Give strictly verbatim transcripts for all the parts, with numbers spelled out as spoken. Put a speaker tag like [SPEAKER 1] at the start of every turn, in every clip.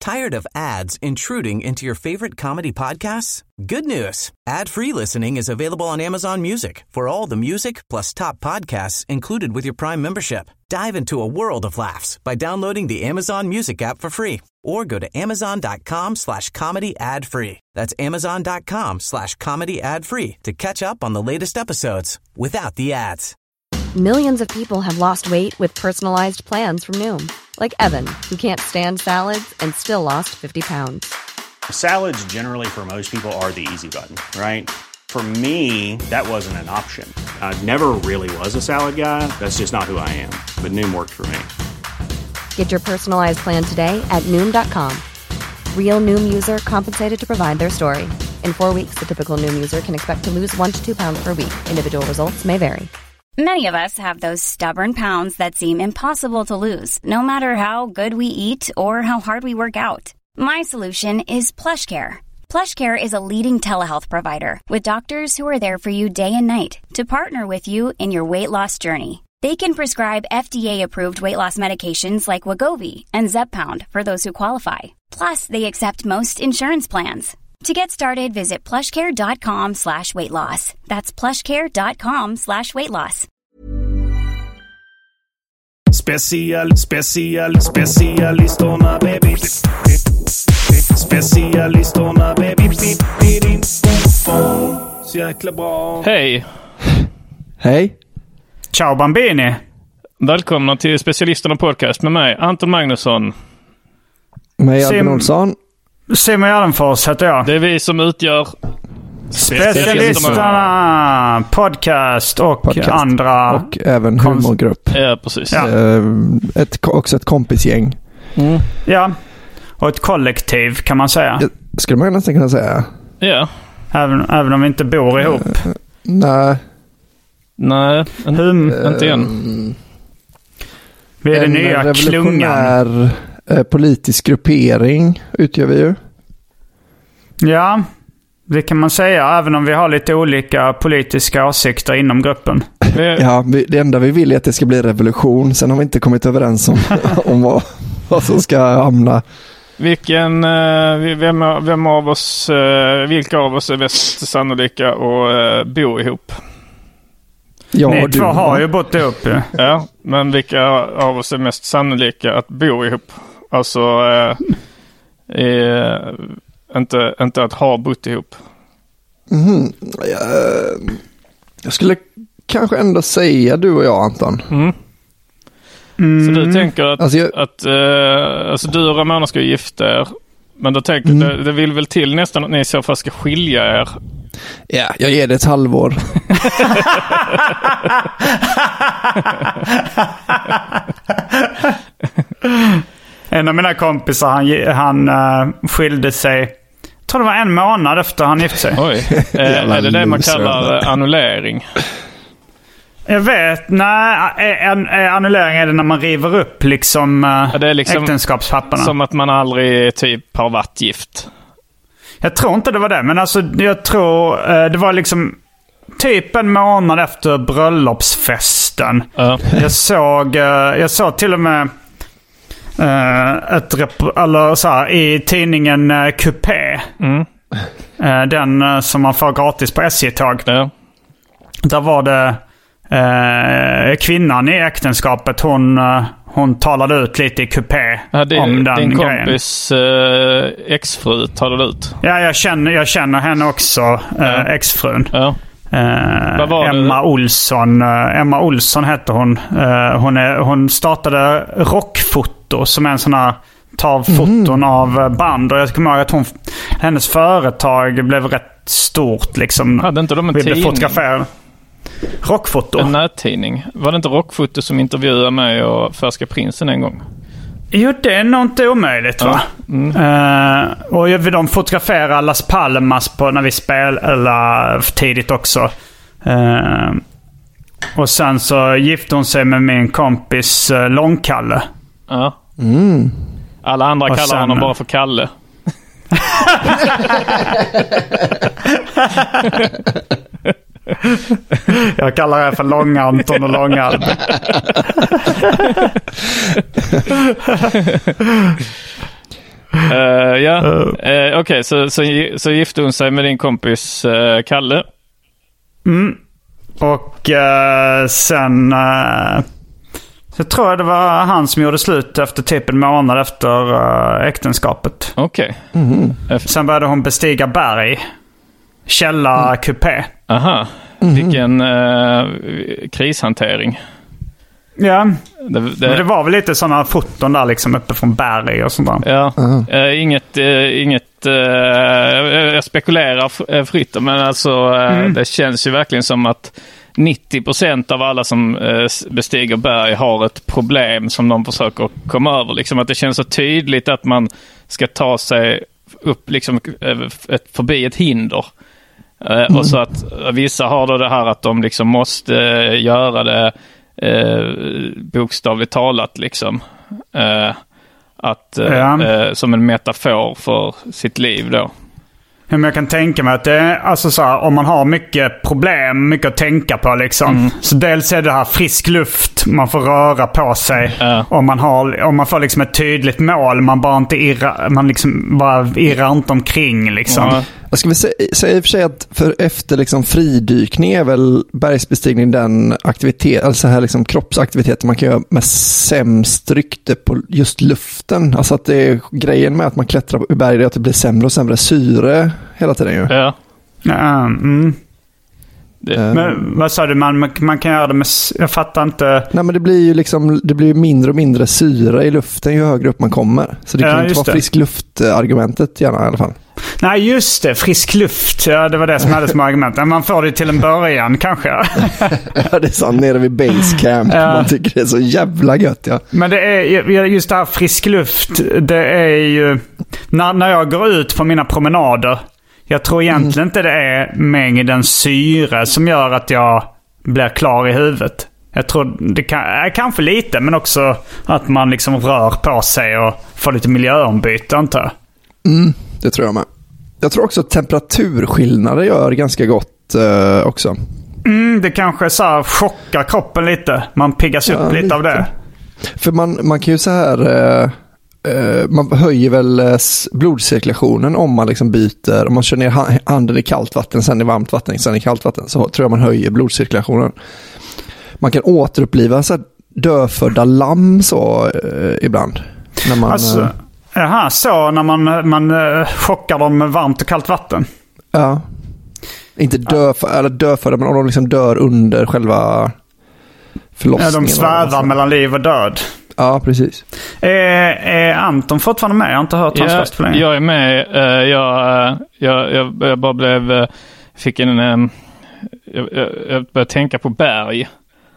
[SPEAKER 1] Tired of ads intruding into your favorite comedy podcasts? Good news. Ad-free listening is available on Amazon Music for all the music plus top podcasts included with your Prime membership. Dive into a world of laughs by downloading the Amazon Music app for free or go to amazon.com slash comedy ad free. That's amazon.com slash comedy ad free to catch up on the latest episodes without the ads.
[SPEAKER 2] Millions of people have lost weight with personalized plans from Noom. Like Evan, who can't stand salads and still lost fifty pounds.
[SPEAKER 3] Salads generally for most people are the easy button, right? For me, that wasn't an option. I never really was a salad guy. That's just not who I am. But Noom worked for me.
[SPEAKER 2] Get your personalized plan today at Noom dot com. Real Noom user compensated to provide their story. In four weeks, the typical Noom user can expect to lose one to two pounds per week. Individual results may vary.
[SPEAKER 4] Many of us have those stubborn pounds that seem impossible to lose, no matter how good we eat or how hard we work out. My solution is PlushCare. PlushCare is a leading telehealth provider with doctors who are there for you day and night to partner with you in your weight loss journey. They can prescribe F D A-approved weight loss medications like Wegovy and Zepbound for those who qualify. Plus, they accept most insurance plans. To get started, visit plushcare.com slash weight loss. That's plushcare.com slash weight loss.
[SPEAKER 5] Special, special, specialisterna, baby. Specialisterna, baby. Så jäkla bra.
[SPEAKER 6] Hej.
[SPEAKER 7] Hej.
[SPEAKER 5] Ciao bambini.
[SPEAKER 6] Välkomna till Specialisterna podcast med mig, Anton Magnusson.
[SPEAKER 7] Med Albin Olsson.
[SPEAKER 5] Simon Gärdenfors heter jag.
[SPEAKER 6] Det är vi som utgör
[SPEAKER 5] Specialisterna podcast och podcast. Andra.
[SPEAKER 7] Och även humorgrupp.
[SPEAKER 6] Ja, precis.
[SPEAKER 5] Ja.
[SPEAKER 7] Ett, också ett kompisgäng.
[SPEAKER 5] Mm. Ja, och ett kollektiv kan man säga.
[SPEAKER 7] Det skulle man nästan kunna säga.
[SPEAKER 6] Ja.
[SPEAKER 5] Även, även om vi inte bor ihop. Uh,
[SPEAKER 7] nej.
[SPEAKER 6] Nej, en,
[SPEAKER 5] hum,
[SPEAKER 6] uh, inte än.
[SPEAKER 5] Vi är det nya klungan.
[SPEAKER 7] Eh, politisk gruppering utgör vi ju.
[SPEAKER 5] Ja, det kan man säga. Även om vi har lite olika politiska åsikter inom gruppen.
[SPEAKER 7] Ja, vi, det enda vi vill är att det ska bli revolution. Sen har vi inte kommit överens om, om vad, vad som ska hamna.
[SPEAKER 6] Vilken, vem, vem av oss, vilka av oss är mest sannolika att bo ihop?
[SPEAKER 7] Ja,
[SPEAKER 5] Ni
[SPEAKER 7] du,
[SPEAKER 5] två har ju bott ihop. Ja.
[SPEAKER 6] Ja, men vilka av oss är mest sannolika att bo ihop? Alltså, eh, eh, inte, inte att ha bott ihop.
[SPEAKER 7] Mm, jag, jag skulle kanske ändå säga du och jag, Anton.
[SPEAKER 6] Mm. Mm. Så du tänker att,
[SPEAKER 7] alltså, jag...
[SPEAKER 6] att eh, alltså du och Ramona ska gifta er. Men då tänker mm. det, det vill väl till nästan att ni i så fall ska skilja er.
[SPEAKER 7] Ja, jag ger det ett halvår.
[SPEAKER 5] En av mina kompisar, han, han uh, skilde sig, jag tror det var en månad efter han gifte sig.
[SPEAKER 6] Oj, eh, är det det man kallar uh, annullering?
[SPEAKER 5] Jag vet, nej, an, annullering är det när man river upp liksom, uh, ja, det är liksom äktenskapspapperna.
[SPEAKER 6] Som att man aldrig typ har varit gift.
[SPEAKER 5] Jag tror inte det var det, men alltså jag tror uh, det var liksom typ en månad efter bröllopsfesten. Uh. Jag såg, uh, jag såg till och med uh, ett rep- eller så här, i tidningen uh, Coupé. Mm. Uh, den uh, som man får gratis på S J-tåg. Uh. Där var det uh, kvinnan i äktenskapet. Hon, uh, hon talade ut lite i Coupé
[SPEAKER 6] ja, det,
[SPEAKER 5] om den
[SPEAKER 6] din
[SPEAKER 5] grejen.
[SPEAKER 6] kompis uh, exfru talade ut.
[SPEAKER 5] Ja, jag känner, jag känner henne också, uh, uh. exfrun.
[SPEAKER 6] Ja.
[SPEAKER 5] Uh, Emma det? Olsson uh, Emma Olsson hette hon. Uh, hon, är, hon startade Rockfoto som är en sån här tar foton mm. av band, och jag kommer ihåg att hon, hennes företag blev rätt stort liksom.
[SPEAKER 6] Hade inte de en tidning?
[SPEAKER 5] Fotografer. Rockfoto.
[SPEAKER 6] En nättidning. Var det inte Rockfoto som intervjuade mig och Färska Prinsen en gång?
[SPEAKER 5] Jo, det är nog inte omöjligt, va? Mm. Uh, och de fotograferade Las Palmas på när vi spelade tidigt också. Uh, och sen så gifte hon sig med min kompis uh, Långkalle.
[SPEAKER 6] Ja.
[SPEAKER 7] Mm.
[SPEAKER 6] Alla andra och kallar sen... honom bara för Kalle.
[SPEAKER 5] Jag kallar det för Långanton och Långalb.
[SPEAKER 6] Uh, ja, uh. uh, okej, okay, så, så, så gifte hon sig med din kompis uh, Kalle.
[SPEAKER 5] Mm. Och uh, sen uh, så tror jag det var han som gjorde slut efter typ en månad efter uh, äktenskapet.
[SPEAKER 6] Okej.
[SPEAKER 5] Okay. Mm-hmm. Sen började hon bestiga berg. Källarkupé. Mm.
[SPEAKER 6] Aha, mm-hmm. Vilken uh, krishantering.
[SPEAKER 5] Ja, det, det... Men det var väl lite sådana foton där liksom uppe från berg och sånt där.
[SPEAKER 6] Ja, uh-huh. uh, inget, uh, inget uh, jag spekulerar fritt, men alltså uh, mm. det känns ju verkligen som att nittio procent av alla som uh, bestiger berg har ett problem som de försöker komma över. Liksom att det känns så tydligt att man ska ta sig upp liksom, uh, ett, förbi ett hinder. Uh, mm. Och så att uh, vissa har då det här att de liksom måste uh, göra det Eh, bokstavligt talat liksom eh, att eh, ja. eh, som en metafor för sitt liv då.
[SPEAKER 5] Men jag kan tänka mig att det är alltså så här, om man har mycket problem, mycket att tänka på liksom. Mm. Så dels är det här frisk luft, man får röra på sig. Ja. Om man har om man får liksom ett tydligt mål, man bara inte irra, man liksom bara irrar inte omkring liksom. Ja.
[SPEAKER 7] Jag ska väl säga, säga i och för sig att för efter liksom fridykning är väl bergsbestigning den aktivitet, alltså här liksom kroppsaktivitet man kan göra med sämst rykte på just luften. Alltså att det är grejen med att man klättrar på berg är att det blir sämre och sämre syre hela tiden ju.
[SPEAKER 6] Ja.
[SPEAKER 5] Mm. Det. Men vad sa du, man, man kan göra det med, jag fattar inte.
[SPEAKER 7] Nej, men det blir ju liksom, det blir mindre och mindre syre i luften ju högre upp man kommer. Så det kan ja, inte vara frisk luft-argumentet gärna i alla fall.
[SPEAKER 5] Nej, just det, frisk luft. Ja, det var det som hade som argument. Man får det till en början kanske.
[SPEAKER 7] Ja, det är så nere vid basecamp. Ja. Man tycker det är så jävla gött, ja.
[SPEAKER 5] Men det är just det här frisk luft, det är ju när, när jag går ut på mina promenader. Jag tror egentligen mm. inte det är mängden syre som gör att jag blir klar i huvudet. Jag tror det kan, är kanske lite, men också att man liksom rör på sig och får lite miljöombyte, antar jag.
[SPEAKER 7] Mm, det tror jag med. Jag tror också att temperaturskillnader gör ganska gott eh, också.
[SPEAKER 5] Mm, det kanske så här chockar kroppen lite. Man piggas ja, upp lite, lite av det.
[SPEAKER 7] För man, man kan ju så här... Eh, man höjer väl blodcirkulationen om man liksom byter, om man kör ner handen i kallt vatten, sen i varmt vatten, sen i kallt vatten, så tror jag man höjer blodcirkulationen. Man kan återuppliva så här dödfödda lamm så eh, ibland. När man,
[SPEAKER 5] alltså, eh, jaha, så när man, man eh, chockar dem med varmt och kallt vatten?
[SPEAKER 7] Ja. Inte dödfödda, eller dödfödda, men om de liksom dör under själva förlossningen.
[SPEAKER 5] Ja, de svävar mellan liv och död.
[SPEAKER 7] Ja, precis.
[SPEAKER 5] Är, är Anton fortfarande med? Jag har inte hört hans röst för länge.
[SPEAKER 6] Jag är med. Jag, jag, jag, jag bara blev... Fick en... Jag, jag började tänka på berg.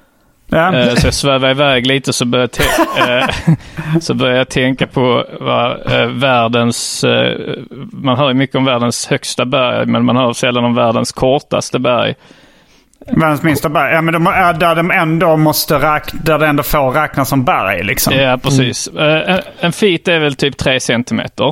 [SPEAKER 6] Ja. Så jag svävade iväg lite, så började, te- så började jag tänka på vad världens... Man hör ju mycket om världens högsta berg, men man hör sällan om världens kortaste berg.
[SPEAKER 5] Världens minsta berg. Ja, men de är där de ändå måste räkna, där det ändå får räknas som berg liksom.
[SPEAKER 6] Ja, precis. Mm. En, en feet är väl typ tre centimeter.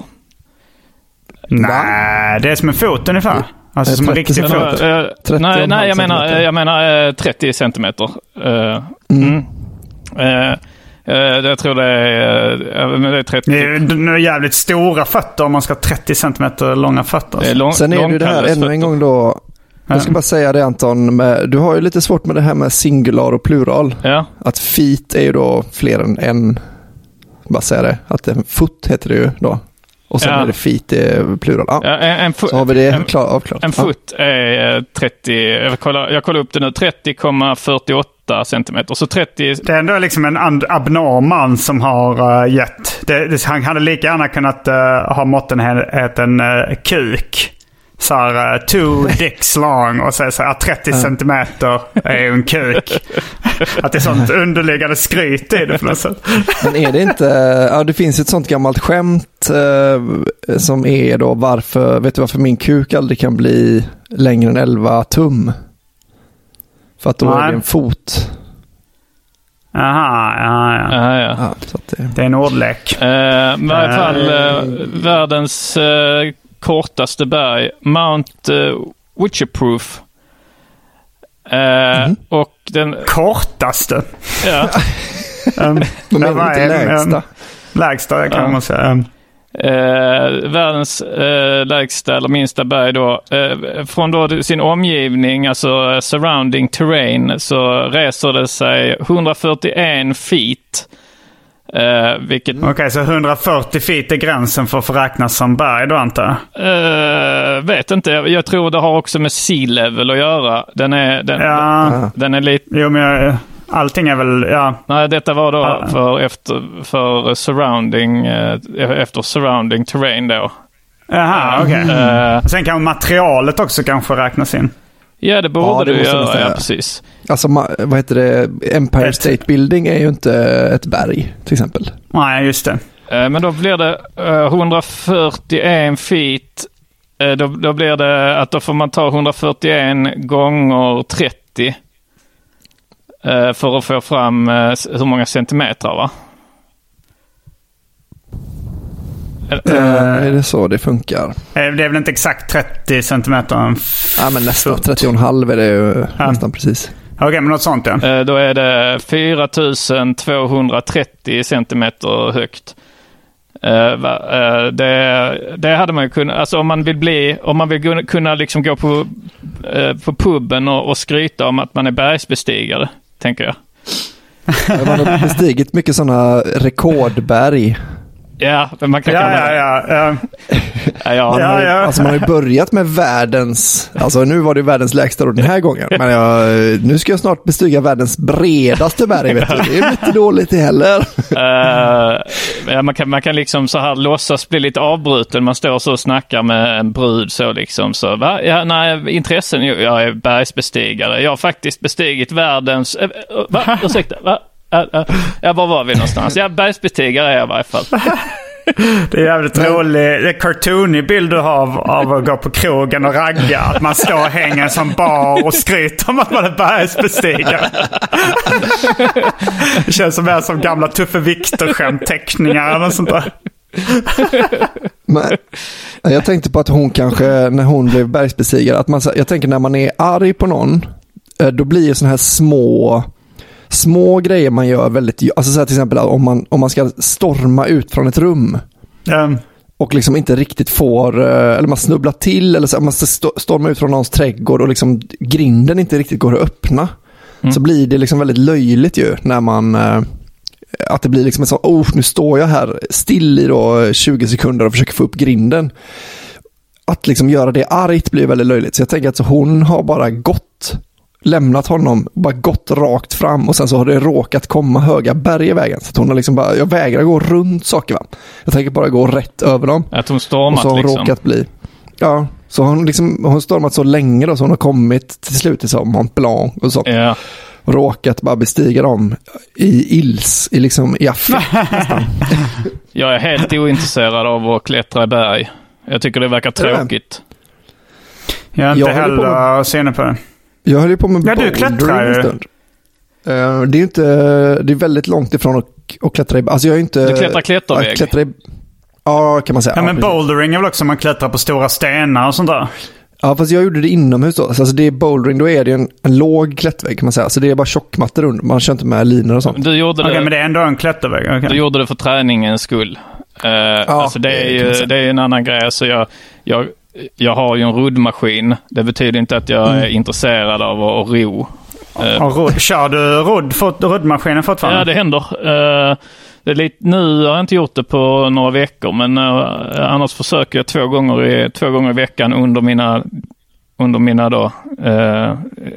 [SPEAKER 5] Nej, det är som en fot ungefär. Alltså som en riktig fot.
[SPEAKER 6] Uh, uh, nej, nej jag menar jag menar uh, trettio centimeter. Uh, mm. Mm. Uh, uh, jag tror det är, uh, det är trettio. Det är,
[SPEAKER 7] det
[SPEAKER 5] är jävligt stora fötter om man ska ha trettio centimeter långa fötter.
[SPEAKER 7] Alltså. Lång, Sen är det det här ännu en gång då. Jag ska bara säga det, Anton, med, du har ju lite svårt med det här med singular och plural.
[SPEAKER 6] Ja.
[SPEAKER 7] Att feet är ju då fler än en. Bara säga det, att en foot heter det ju då. Och sen ja. är det feet är plural. Ja.
[SPEAKER 6] Ja, en, en fo-
[SPEAKER 7] så har vi det
[SPEAKER 6] en,
[SPEAKER 7] klar, avklarat.
[SPEAKER 6] En foot ja. är trettio, jag kollar, jag kollar upp det nu, trettio komma fyrtioåtta centimeter. Så trettio...
[SPEAKER 5] Det är ändå liksom en abnorm man som har uh, gett. Det, det, han hade lika gärna kunnat uh, ha måttenhet en uh, kuk. Så här, uh, two dicks long och så, så här, trettio centimeter är en kuk. Att det är sånt underliggande skryt i det på något sätt.
[SPEAKER 7] Men är det inte, ja det finns ett sånt gammalt skämt eh, som är då varför, vet du varför min kuk aldrig kan bli längre än elva tum? För att då Nej. är det en fot.
[SPEAKER 5] Aha, ja, ja.
[SPEAKER 6] Aha, ja.
[SPEAKER 7] ja så att det...
[SPEAKER 5] det är en ordlek.
[SPEAKER 6] Uh, I varje fall uh, världens... Uh, kortaste berg, Mount uh, Witcherproof. Uh, mm. Och den
[SPEAKER 5] kortaste.
[SPEAKER 6] Ja.
[SPEAKER 5] um,
[SPEAKER 7] De är inte lägsta.
[SPEAKER 5] Um, lägsta kan uh. man säga. Um.
[SPEAKER 6] Eh, världens eh, lägsta eller minsta berg då. Eh, från då sin omgivning, alltså surrounding terrain, så reser det sig hundrafyrtioen feet. Eh, vilket...
[SPEAKER 5] Okej, okay, så hundrafyrtio feet är gränsen för att få räknas som berg då, antar jag?
[SPEAKER 6] Eh, vet inte. Jag tror det har också med sea level att göra. Den är, den,
[SPEAKER 5] ja.
[SPEAKER 6] den, den är lite...
[SPEAKER 5] Jo, men jag... Allting är väl, ja.
[SPEAKER 6] Nej, detta var då ah. för, efter, för surrounding, efter surrounding terrain då.
[SPEAKER 5] Jaha, okej. Okay. Mm. Uh, Sen kan materialet också kanske räknas in.
[SPEAKER 6] Ja, det borde ja, det du göra, ja, precis.
[SPEAKER 7] Alltså, vad heter det? Empire State Building är ju inte ett berg, till exempel.
[SPEAKER 5] Nej, just det.
[SPEAKER 6] Uh, men då blir det uh, hundrafyrtioen feet. Uh, då, då blir det att då får man ta hundrafyrtioen gånger trettio. För att få fram hur många centimeter, va?
[SPEAKER 7] Uh, är det så det funkar?
[SPEAKER 5] Det är väl inte exakt trettio centimeter?
[SPEAKER 7] Ja, men nästan trettio komma fem är det ju ja. nästan precis.
[SPEAKER 5] Okej, okay, men något sånt, ja.
[SPEAKER 6] Då är det fyra tusen tvåhundratrettio centimeter högt. Det, det hade man ju kunnat, alltså om man vill bli, om man vill kunna liksom gå på, på puben och, och skryta om att man är bergsbestigare, tänker jag.
[SPEAKER 7] Man har bestigit mycket sådana rekordberg.
[SPEAKER 6] Ja, men man kan
[SPEAKER 5] ja,
[SPEAKER 6] kalla
[SPEAKER 5] ja, ja, ja.
[SPEAKER 6] ja, ja.
[SPEAKER 7] Man, har,
[SPEAKER 5] ja, ja.
[SPEAKER 7] Alltså man har ju börjat med världens, alltså nu var det världens lägsta då den här gången, men jag, nu ska jag snart bestiga världens bredaste berg, vet du. Det är inte dåligt heller.
[SPEAKER 6] Uh, ja, man, kan, man kan liksom så här låtsas bli lite avbruten, man står så och snackar med en brud så liksom, så va? Ja, nej, intressen, jag är bergsbestigare, jag har faktiskt bestigit världens, uh, va? Ursäkta, va? Uh, uh, ja, var var vi någonstans? Ja, bergsbestigare är jag i varje fall.
[SPEAKER 5] Det är jävligt roligt. Det är cartoonig bild du har av, av att gå på krogen och ragga. Att man står och hänger som bar och skryter om att man är bergsbestigare. Det känns som en som gamla Tuffe Viktor-skämtteckningar eller sånt där.
[SPEAKER 7] Men, jag tänkte på att hon kanske, när hon blev bergsbestigare, att man, jag tänker när man är arg på någon, då blir det såna här små små grejer man gör väldigt, alltså så här till exempel om man, om man ska storma ut från ett rum
[SPEAKER 5] um.
[SPEAKER 7] och liksom inte riktigt får, eller man snubblar till, eller så, man ska storma ut från någons trädgård och liksom grinden inte riktigt går att öppna, mm. så blir det liksom väldigt löjligt ju när man, att det blir liksom en sån, oh, nu står jag här still i då tjugo sekunder och försöker få upp grinden. Att liksom göra det argt blir väldigt löjligt, så jag tänker att så hon har bara gått lämnat honom, bara gått rakt fram och sen så har det råkat komma höga berg i vägen, så att hon har liksom bara, jag vägrar gå runt saker, va. Jag tänker bara gå rätt över dem.
[SPEAKER 6] Att hon stormat
[SPEAKER 7] och så har hon
[SPEAKER 6] liksom.
[SPEAKER 7] råkat bli. Ja, så hon liksom, hon stormat så länge då, så hon har kommit till slut till så Mont Blanc och så.
[SPEAKER 6] Ja.
[SPEAKER 7] Och råkat bara bestiga dem i ils, i liksom i affär nästan.
[SPEAKER 6] Jag är helt ointresserad av att klättra i berg. Jag tycker det verkar tråkigt.
[SPEAKER 5] Jag är inte jag heller med... senare på det.
[SPEAKER 7] Jag höll ju på med
[SPEAKER 5] ja, du klättrar
[SPEAKER 7] en stund. Uh, det är inte, det är väldigt långt ifrån att, att klättra i, alltså jag är inte...
[SPEAKER 6] Du klättrar klätterväg?
[SPEAKER 7] Jag klättrar i, ja, kan man säga.
[SPEAKER 5] Ja, men bouldering är väl också man klättrar på stora stenar och sånt där.
[SPEAKER 7] Ja, fast jag gjorde det inomhus då. Alltså det är bouldering, då är det en, en låg klätterväg kan man säga. Alltså det är bara tjockmattor under, man kör inte med linor och sånt.
[SPEAKER 6] Du gjorde det...
[SPEAKER 5] Okej, men det är ändå en klätterväg. Okay.
[SPEAKER 6] Du gjorde det för träningens skull. Uh, ja, alltså det är ju det är en annan grej. Alltså jag... jag Jag har ju en roddmaskin. Det betyder inte att jag är mm. intresserad av att ro.
[SPEAKER 5] Och rodd, kör du rodd, fot, roddmaskinen fortfarande?
[SPEAKER 6] Ja, det händer. Uh, det är lite, nu har jag inte gjort det på några veckor, men uh, annars försöker jag två gånger i, två gånger i veckan under mina, under mina då, uh,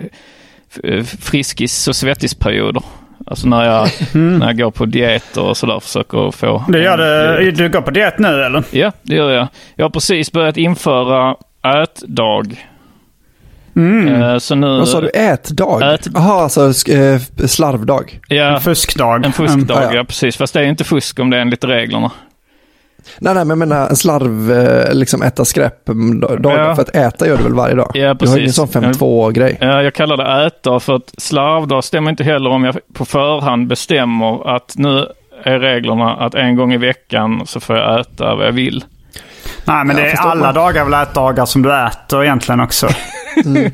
[SPEAKER 6] friskis- och svettisperioder. Alltså när jag, mm. när jag går på diet och sådär försöker få...
[SPEAKER 5] Du, gör det, du går på diet nu eller?
[SPEAKER 6] Ja, det gör jag. Jag har precis börjat införa ätdag.
[SPEAKER 5] Mm.
[SPEAKER 6] Så nu,
[SPEAKER 7] vad sa du? Ätdag?
[SPEAKER 6] Ät...
[SPEAKER 7] Jaha, alltså slarvdag.
[SPEAKER 6] Ja,
[SPEAKER 5] en fuskdag.
[SPEAKER 6] En fuskdag, mm.
[SPEAKER 7] ja,
[SPEAKER 6] ja precis. Fast det är inte fusk om det är enligt reglerna.
[SPEAKER 7] Nej, nej, men jag menar en slarv, liksom äta skräp dagar, ja. För att äta gör du väl varje dag?
[SPEAKER 6] Ja, precis.
[SPEAKER 7] Du har ju en sån fem två-grej.
[SPEAKER 6] Ja, jag kallar det äta för att slarvdag stämmer inte heller om jag på förhand bestämmer att nu är reglerna att en gång i veckan så får jag äta vad jag vill.
[SPEAKER 5] Nej, men ja, det är alla man. dagar väl ätdagar som du äter egentligen också. Mm.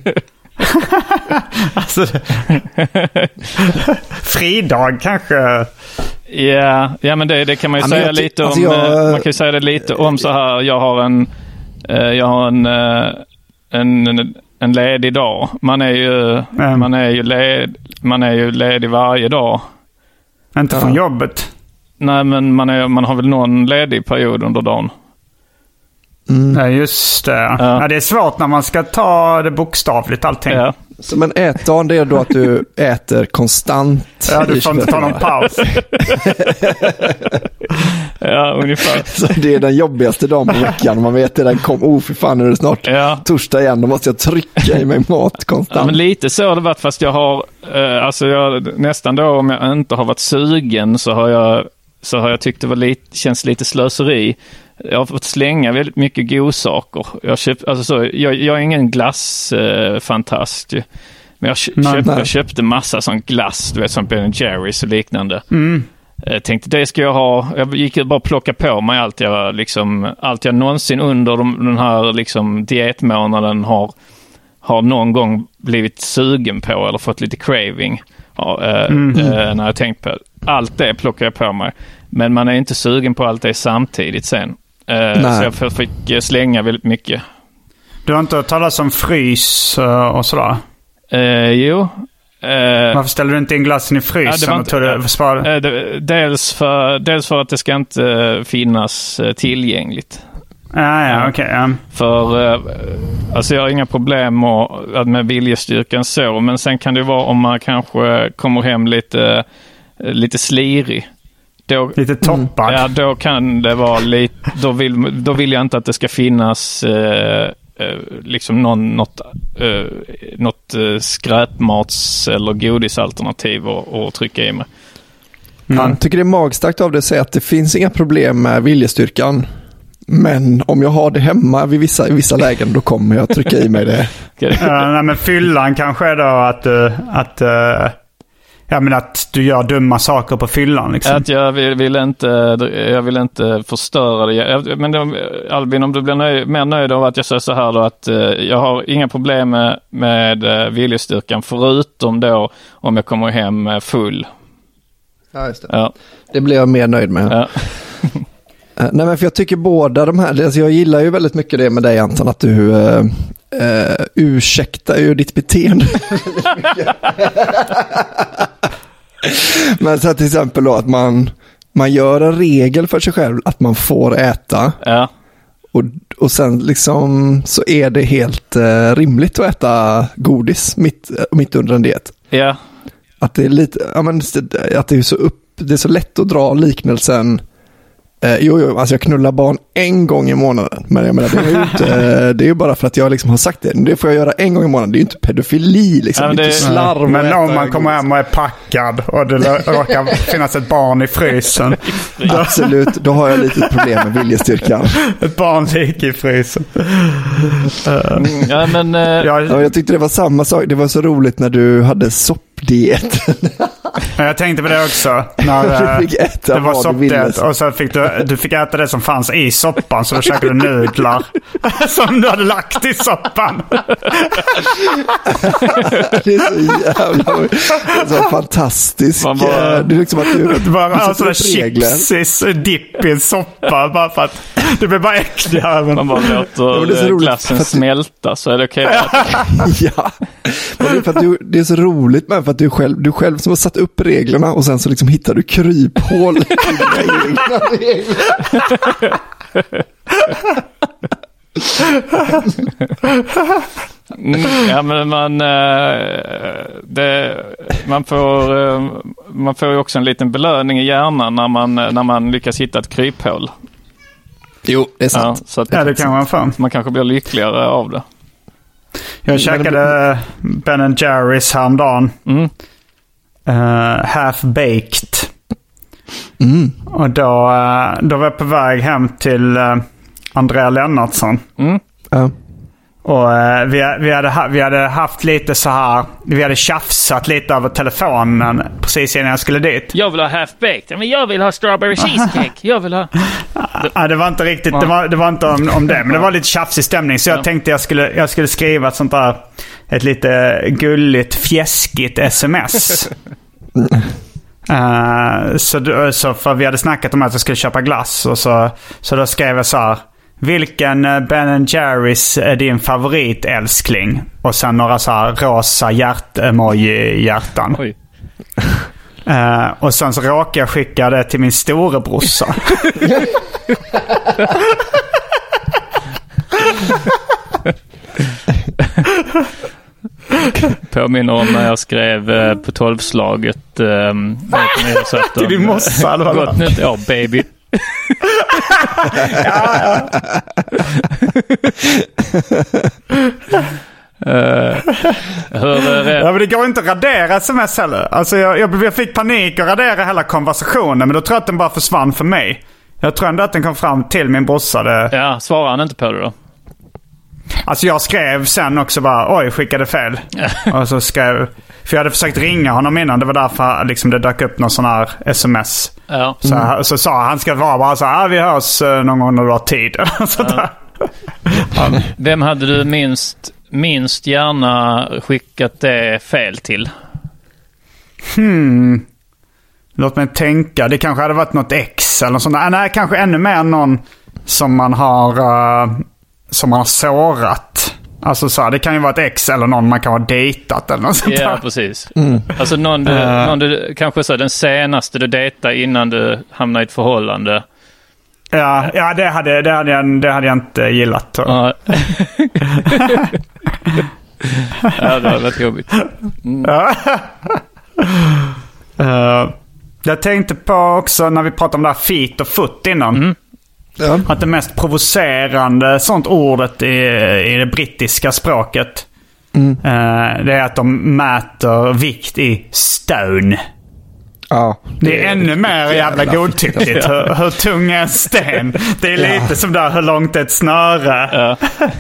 [SPEAKER 5] Alltså, fridag kanske.
[SPEAKER 6] Ja, ja men det, det kan man ju ja, säga jag, lite om. Alltså jag, man kan ju säga det lite om så här. Jag har en, jag har en, en, en ledig dag. Man är ju, mm. man är ju, led, man är ju ledig varje dag.
[SPEAKER 5] Inte från ja. jobbet?
[SPEAKER 6] Nej, men man, är, man har väl någon ledig period under dagen.
[SPEAKER 5] Mm. Ja, just det. Ja. Ja, det är svårt när man ska ta det bokstavligt allting. Ja.
[SPEAKER 7] Så men ätdagen, det är då att du äter konstant.
[SPEAKER 5] Ja, du får inte ta någon paus.
[SPEAKER 6] Ja, ungefär.
[SPEAKER 7] Så det är den jobbigaste dagen på veckan. Man vet att den kom, oh för fan är det snart ja. torsdag igen. Då måste jag trycka i mig mat konstant.
[SPEAKER 6] Ja, men lite så har det varit, fast jag har, eh, alltså jag, nästan då om jag inte har varit sugen så har jag, så har jag tyckt det var lite, känns lite slöseri. Jag har fått slänga väldigt mycket godsaker. Jag, köpt, alltså så, jag, jag är ingen glassfantast. Eh, men jag, köpt, nej, nej. jag köpte massa sån glass, du vet, som Ben and Jerry's och liknande. Mm. Jag tänkte, det ska jag ha. Jag gick bara plocka på mig allt jag, liksom, allt jag någonsin under de, den här liksom, dietmånaden har, har någon gång blivit sugen på eller fått lite craving. Ja, eh, mm. eh, när jag tänkt på allt det plockar jag på mig. Men man är inte sugen på allt det samtidigt sen. Eh, så jag fick slänga väldigt mycket.
[SPEAKER 5] Du har inte talat om frys och sådär?
[SPEAKER 6] Eh, jo.
[SPEAKER 5] Eh, Varför ställer du inte in glassen i frysen? Ja, inte, och tar det,
[SPEAKER 6] eh, det, dels, för, dels för att det ska inte finnas tillgängligt.
[SPEAKER 5] Ah, ja, okej. Okay, ja.
[SPEAKER 6] För eh, alltså jag har inga problem med, med viljestyrkan så. Men sen kan det vara om man kanske kommer hem lite, lite slirig. Då,
[SPEAKER 5] lite toppad.
[SPEAKER 6] Ja, då kan det vara lite, då vill, då vill jag inte att det ska finnas eh, eh, liksom någon, något, eh, något eh, skräpmats eller godisalternativ att trycka i mig.
[SPEAKER 7] Mm. Jag tycker det är magstarkt av det att säga att det finns inga problem med viljestyrkan. Men om jag har det hemma vid vissa, i vissa lägen, då kommer jag trycka i mig det.
[SPEAKER 5] Ja, nej, men fyllan kanske är då att, uh, att uh... Ja, men att du gör dumma saker på fyllan liksom.
[SPEAKER 6] Att jag vill, vill inte jag vill inte förstöra det. Men då, Albin, om du blir nöjd, mer nöjd av att jag säger så här då, att uh, jag har inga problem med, med uh, viljestyrkan förutom då om jag kommer hem full.
[SPEAKER 7] Ja, just det. Ja. Det blir jag mer nöjd med.
[SPEAKER 6] Ja.
[SPEAKER 7] uh, nej, men för jag tycker båda de här, alltså jag gillar ju väldigt mycket det med dig, Anton, att du uh, uh, ursäktar ju ditt beteende. Men så till exempel då att man, man gör en regel för sig själv att man får äta.
[SPEAKER 6] Ja.
[SPEAKER 7] Och, och sen liksom så är det helt uh, rimligt att äta godis mitt, mitt under en diet.
[SPEAKER 6] Ja.
[SPEAKER 7] Att det är lite, ja, men, att det är så upp, det är så lätt att dra liknelsen. Eh, jo, jo, alltså jag knullar barn en gång i månaden. Men jag menar, det är ju inte, det är ju bara för att jag liksom har sagt det. Det får jag göra en gång i månaden. Det är ju inte pedofili liksom. Ja, det är inte slarv.
[SPEAKER 5] Men om man kommer hem och är packad och det råkar finnas ett barn i frysen.
[SPEAKER 7] Då... Absolut, då har jag lite problem med viljestyrkan.
[SPEAKER 5] Ett barn ligger i frysen.
[SPEAKER 6] Mm, ja, men, uh...
[SPEAKER 7] ja, jag tyckte det var samma sak. Det var så roligt när du hade soppdiet.
[SPEAKER 5] Jag tänkte på det också. När du fick äta det var soppdiet och så fick du, du fick äta det som fanns i soppan, så då käkade du nudlar som du hade lagt i soppan.
[SPEAKER 7] Det är så jävla så fantastiskt. Bara, det är liksom att du,
[SPEAKER 5] du bara har sådana chipsis dipp i en soppa bara för att det blir bara äckligare.
[SPEAKER 6] Man bara låter ja, glassen att... smälta, så är det okej.
[SPEAKER 7] Okay. Ja, men det är för att du, det är så roligt, men för att du själv, du själv som har satt upp reglerna och sen så liksom hittar du kryphål i dina egna regler.
[SPEAKER 6] Mm, ja, men man det, man får man får ju också en liten belöning i hjärnan när man när man lyckas hitta ett kryphål.
[SPEAKER 7] Jo, det är sant.
[SPEAKER 5] Ja, så att det, ja, det kan man fan.
[SPEAKER 6] Man kanske blir lyckligare av det.
[SPEAKER 5] Jag käkade Ben and Jerry's häromdagen. Mm. Uh, half-baked. Mm. Och då, uh, då var jag på väg hem till uh, Andrea Lennartsson. Mm. Uh. Och uh, vi, vi, hade ha, vi hade haft lite så här, vi hade tjafsat lite över telefonen precis innan jag skulle dit.
[SPEAKER 6] Jag vill ha half-baked, men jag vill ha strawberry cheesecake. Jag vill ha...
[SPEAKER 5] Ja, det var inte riktigt, det var, det var inte om, om det, men det var lite tjafsig stämning, så jag tänkte jag skulle, jag skulle skriva ett sånt där, ett lite gulligt, fjäskigt sms. Uh, så, så för vi hade snackat om att jag skulle köpa glass. Och så, så då skrev jag så här: vilken Ben and Jerry's är din favorit, älskling? Och sen några så här rosa hjärt-emoji-hjärtan.
[SPEAKER 6] Oj.
[SPEAKER 5] Uh, och sen så råkade jag skicka det till min storebrorsa.
[SPEAKER 6] Påminner om när jag skrev eh, på tolvslaget eh,
[SPEAKER 5] till din morsa eller vad?
[SPEAKER 6] Gott nytt år, baby.
[SPEAKER 5] Ja, ja.
[SPEAKER 6] Uh, hur,
[SPEAKER 5] ja, men det går inte att radera sms heller. Alltså jag, jag, jag fick panik och radera hela konversationen, men då tror jag att den bara försvann för mig. Jag tror ändå att den kom fram till min brorsa. Det...
[SPEAKER 6] Ja, svarade han inte på det då?
[SPEAKER 5] Alltså jag skrev sen också bara, oj, skickade fel. Och så skrev, för jag hade försökt ringa honom innan, det var därför liksom det dök upp någon sån här sms.
[SPEAKER 6] Ja.
[SPEAKER 5] Så, mm. så sa han, ska vara bara så här, ah, vi hörs någon gång när du har tid. Så
[SPEAKER 6] ja. Ja. Vem hade du minst, minst gärna skickat det fel till?
[SPEAKER 5] Hmm. Låt mig tänka, det kanske hade varit något ex eller något sånt där. Nej, kanske ännu mer någon som man har... Uh, som man har sårat. Alltså så här, det kan ju vara ett ex eller någon man kan ha dejtat eller något sånt där.
[SPEAKER 6] Ja, precis. Mm. Alltså någon du, uh. någon du, kanske så den senaste du dejtade innan du hamnade i ett förhållande.
[SPEAKER 5] Ja, ja det, hade, det, hade jag, det hade jag inte gillat.
[SPEAKER 6] Uh. Ja, det var väldigt jobbigt. Mm.
[SPEAKER 5] uh, jag tänkte på också när vi pratade om det här feet och foot innan. Mm. Ja. Att det mest provocerande sånt ordet i, i det brittiska språket mm. uh, det är att de mäter vikt i stone.
[SPEAKER 7] Ja,
[SPEAKER 5] det, det är, är ännu mer jävla godtyckligt. hur, hur tung är en sten? Det är lite ja. som där hur långt är ett snöre.
[SPEAKER 6] Ja.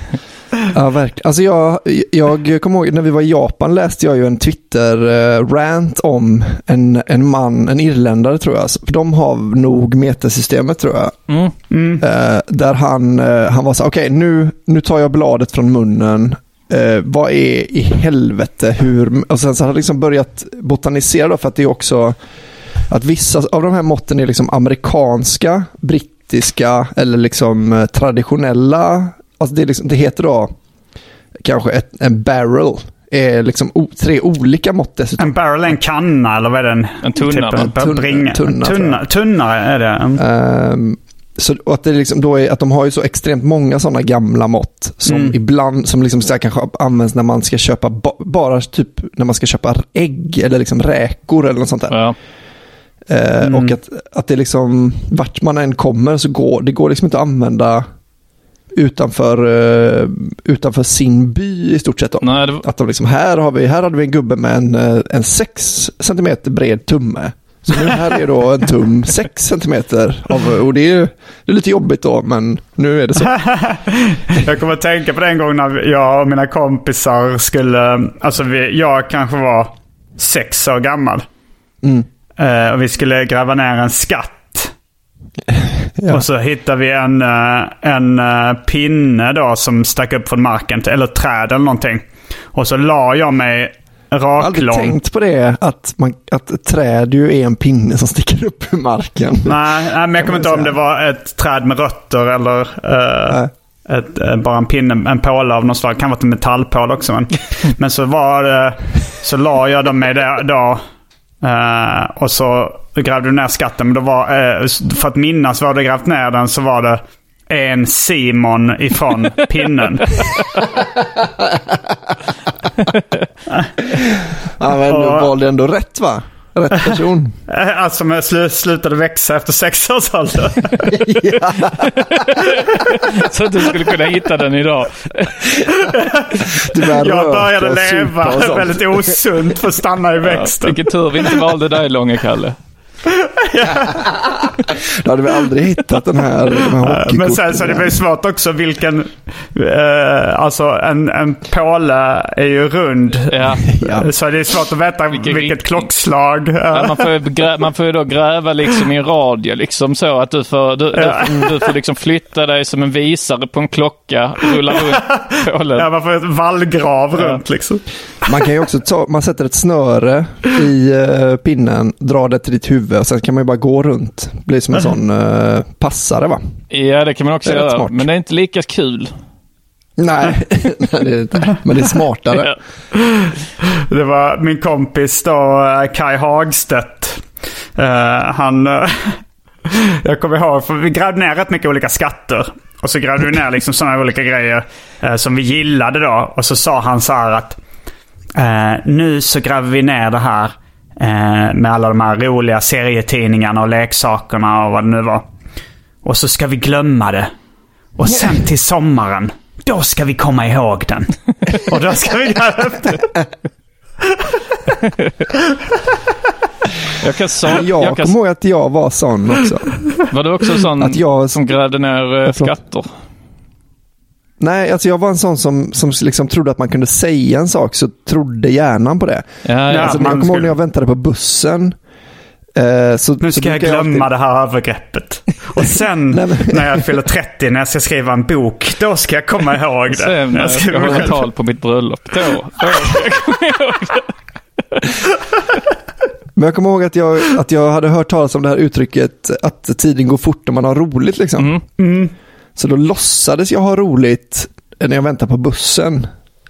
[SPEAKER 7] Ja, verkligen. Alltså jag, jag kommer ihåg när vi var i Japan läste jag ju en Twitter-rant om en, en man, en irländare tror jag. För de har nog metasystemet tror jag.
[SPEAKER 6] Mm. Mm.
[SPEAKER 7] Uh, där han, uh, han var så okej, okay, nu, nu tar jag bladet från munnen. Uh, vad är i helvete? Hur? Och sen så har han liksom börjat botanisera då, för att det är också att vissa av de här måtten är liksom amerikanska, brittiska eller liksom traditionella. Alltså det, är liksom, det heter då kanske ett, en barrel är liksom o, tre olika mått dessutom.
[SPEAKER 5] En barrel är en kanna eller vad är det? En,
[SPEAKER 6] en tunna.
[SPEAKER 5] Typ en,
[SPEAKER 7] tunna,
[SPEAKER 5] tunna, tunna, tunna, tunna är det. Mm.
[SPEAKER 7] Um, så att det liksom då är att de har ju så extremt många sådana gamla mått som mm. ibland som liksom så här kanske används när man ska köpa ba, bara typ när man ska köpa ägg eller liksom räkor eller något sånt där.
[SPEAKER 6] Ja.
[SPEAKER 7] Uh, mm. Och att, att det liksom vart man än kommer så går det går liksom inte att använda utanför uh, utanför sin by i stort sett då.
[SPEAKER 6] Nej, det...
[SPEAKER 7] Att de liksom här har vi här hade vi en gubbe med en en sex centimeter bred tumme. Så nu här är då en tum sex centimeter av, och det är, det är lite jobbigt då, men nu är det så.
[SPEAKER 5] Jag kommer att tänka på den gången när jag och mina kompisar skulle, alltså vi, jag kanske var sex år gammal.
[SPEAKER 7] Mm.
[SPEAKER 5] Uh, och vi skulle gräva ner en skatt. Ja. Och så hittade vi en, en pinne då som stack upp från marken, eller träd eller någonting. Och så la jag mig raklång. Jag har aldrig
[SPEAKER 7] tänkt på det, att, man, att ett träd ju är en pinne som sticker upp ur marken.
[SPEAKER 5] Nej, nej men jag kommer inte ihåg om det var ett träd med rötter eller uh, ett, bara en pinne, en påle av något slag. Kan vara ett metallpål också. Men, men så var det, så la jag dem med det då. Uh, och så grävde du ner skatten. Men då var, uh, för att minnas var det grävt ner den, så var det en Simon ifrån pinnen.
[SPEAKER 7] Ja, men du valde ändå rätt, va? Rätt person.
[SPEAKER 5] Alltså men sl- slutade växa efter sex års ålder.
[SPEAKER 7] Ja.
[SPEAKER 6] Så att du skulle kunna hitta den idag.
[SPEAKER 5] Jag började leva väldigt osunt för att stanna i växten.
[SPEAKER 6] Ja, vilken tur vi inte valde dig, långa Kalle.
[SPEAKER 7] Då hade vi aldrig hittat den här, de här
[SPEAKER 5] Men sen så det blir svårt också vilken eh, alltså en, en påle är ju rund.
[SPEAKER 6] Ja.
[SPEAKER 5] Ja. Så det är svårt att veta vilket, vilket klockslag.
[SPEAKER 6] Ja, man, får ju grä, man får ju då gräva liksom i en radio liksom så att du får, du, ja. du, du får liksom flytta dig som en visare på en klocka och rulla runt pålen.
[SPEAKER 5] Ja, man får ett vallgrav ja. runt liksom.
[SPEAKER 7] Man kan ju också ta, man sätter ett snöre i uh, pinnen, drar det till ditt huvud och sen kan man ju bara gå runt. Blir som en sån uh, passare, va?
[SPEAKER 6] Ja, det kan man också göra. Smart. Men det är inte lika kul.
[SPEAKER 7] Nej, nej det är inte. Men det är smartare.
[SPEAKER 5] Ja. Det var min kompis då, Kai Hagstedt. Uh, han... Uh, jag kommer ihåg, för vi grävde ner rätt mycket olika skatter. Och så grävde vi ner liksom sådana olika grejer uh, som vi gillade då. Och så sa han så här att uh, nu så gräver vi ner det här uh, med alla de här roliga serietidningarna och leksakerna och vad det nu var. Och så ska vi glömma det. Och sen till sommaren, då ska vi komma ihåg den. Och då ska vi gräva upp det.
[SPEAKER 6] Jag, kan så,
[SPEAKER 7] jag, jag kommer ihåg att jag var sån också.
[SPEAKER 6] Var du också sån att jag, som grävde ner skatter?
[SPEAKER 7] Nej, alltså jag var en sån som, som liksom trodde att man kunde säga en sak, så trodde hjärnan på det.
[SPEAKER 6] Ja, ja,
[SPEAKER 7] alltså, jag kommer ihåg när jag väntade på bussen.
[SPEAKER 5] Eh, så, nu ska så jag glömma alltid... det här övergreppet. Och sen Nej, men... när jag fyller trettio, när jag ska skriva en bok, då ska jag komma ihåg det.
[SPEAKER 6] Sen när jag ska jag hålla tal på mitt bröllop, då, då ska jag komma ihåg det.
[SPEAKER 7] Men jag kommer ihåg att jag, att jag hade hört talas om det här uttrycket att tiden går fort när man har roligt liksom.
[SPEAKER 5] Mm. Mm.
[SPEAKER 7] Så då låtsades jag ha roligt när jag väntade på bussen.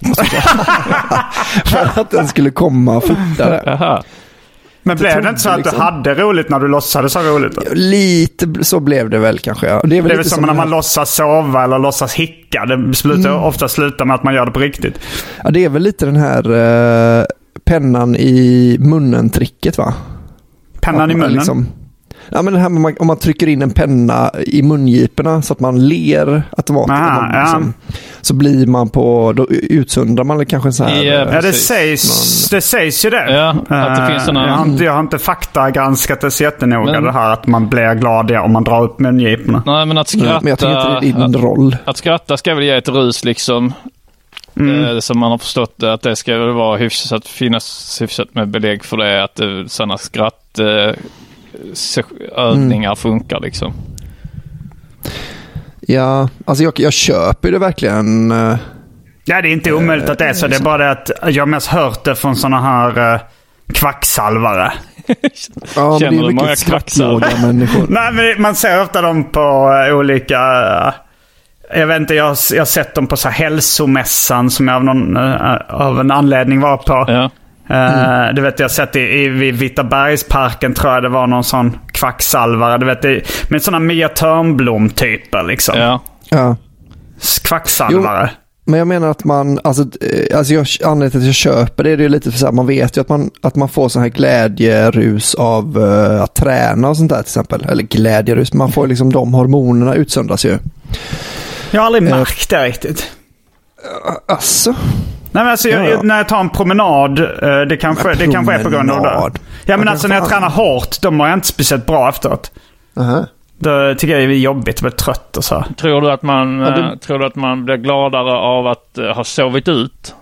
[SPEAKER 7] För att den skulle komma fortare.
[SPEAKER 6] Aha.
[SPEAKER 5] Men blev det inte så att liksom... du hade roligt när du låtsades ha roligt? Då?
[SPEAKER 7] Lite så blev det väl kanske. Ja.
[SPEAKER 5] Det är väl, det är väl som, som när man här... låtsas sova eller låtsas hicka. Det slutar, mm. ofta slutar med att man gör det på riktigt.
[SPEAKER 7] Ja, det är väl lite den här uh, pennan i munnen-tricket, va?
[SPEAKER 5] Pennan i munnen?
[SPEAKER 7] Liksom, ja, men det här man, om man trycker in en penna i mungiporna så att man ler automatiskt.
[SPEAKER 5] Aha,
[SPEAKER 7] man, liksom,
[SPEAKER 5] ja.
[SPEAKER 7] Så blir man på, då utsundrar man kanske så här.
[SPEAKER 5] Ja, ja det, sägs, någon... det sägs ju det.
[SPEAKER 6] Ja, att det finns såna...
[SPEAKER 5] jag, har inte, jag har inte faktagranskat det så jättenoga, men... det här att man blir glad om man drar upp mungiporna.
[SPEAKER 6] Nej, men att skratta...
[SPEAKER 7] Men jag tycker inte det är din roll.
[SPEAKER 6] Att, att skratta ska väl ge ett rus liksom. Mm. Eh, som man har förstått att det ska väl vara hyfsat, finnas hyfsat med belägg för det, att det, sådana skratt... Eh, övningar mm. funkar liksom.
[SPEAKER 7] Ja, alltså jag, jag köper det verkligen. Uh,
[SPEAKER 5] ja, det är inte omöjligt uh, att det är så. Det är bara det att jag mest hört det från såna här uh, kvacksalvare.
[SPEAKER 7] Ja, men det är mycket svartlåga människor.
[SPEAKER 5] Nej, men man ser ofta dem på uh, olika... Uh, jag vet inte, jag, jag har sett dem på så här hälsomässan som jag av, någon, uh, av en anledning var på.
[SPEAKER 6] Ja.
[SPEAKER 5] Mm. Uh, du vet, jag har sett i, i Vita Bergsparken, tror jag det var någon sån kvacksalvare, du vet, det, med såna Mia Törnblom typer liksom.
[SPEAKER 6] Ja.
[SPEAKER 7] Ja.
[SPEAKER 5] Kvacksalvare.
[SPEAKER 7] Jo, men jag menar att man, alltså, alltså jag, anledningen till att jag köper det, det är ju lite för så här, man vet ju att man, att man får sån här glädjerus av uh, att träna och sånt där till exempel. Eller glädjerus, man får liksom de hormonerna utsöndras ju.
[SPEAKER 5] Jag har aldrig märkt det riktigt.
[SPEAKER 7] Uh, alltså...
[SPEAKER 5] Nej, men alltså, jag, när jag tar en promenad, det kanske, det kanske är på grund av det. Ja, men alltså när jag tränar hårt, då mår jag inte speciellt bra efteråt.
[SPEAKER 7] Uh-huh.
[SPEAKER 5] Då tycker jag det är jobbigt, jag blir trött och så.
[SPEAKER 6] Tror du att man, ja, det... tror du att man blir gladare av att uh, ha sovit ut?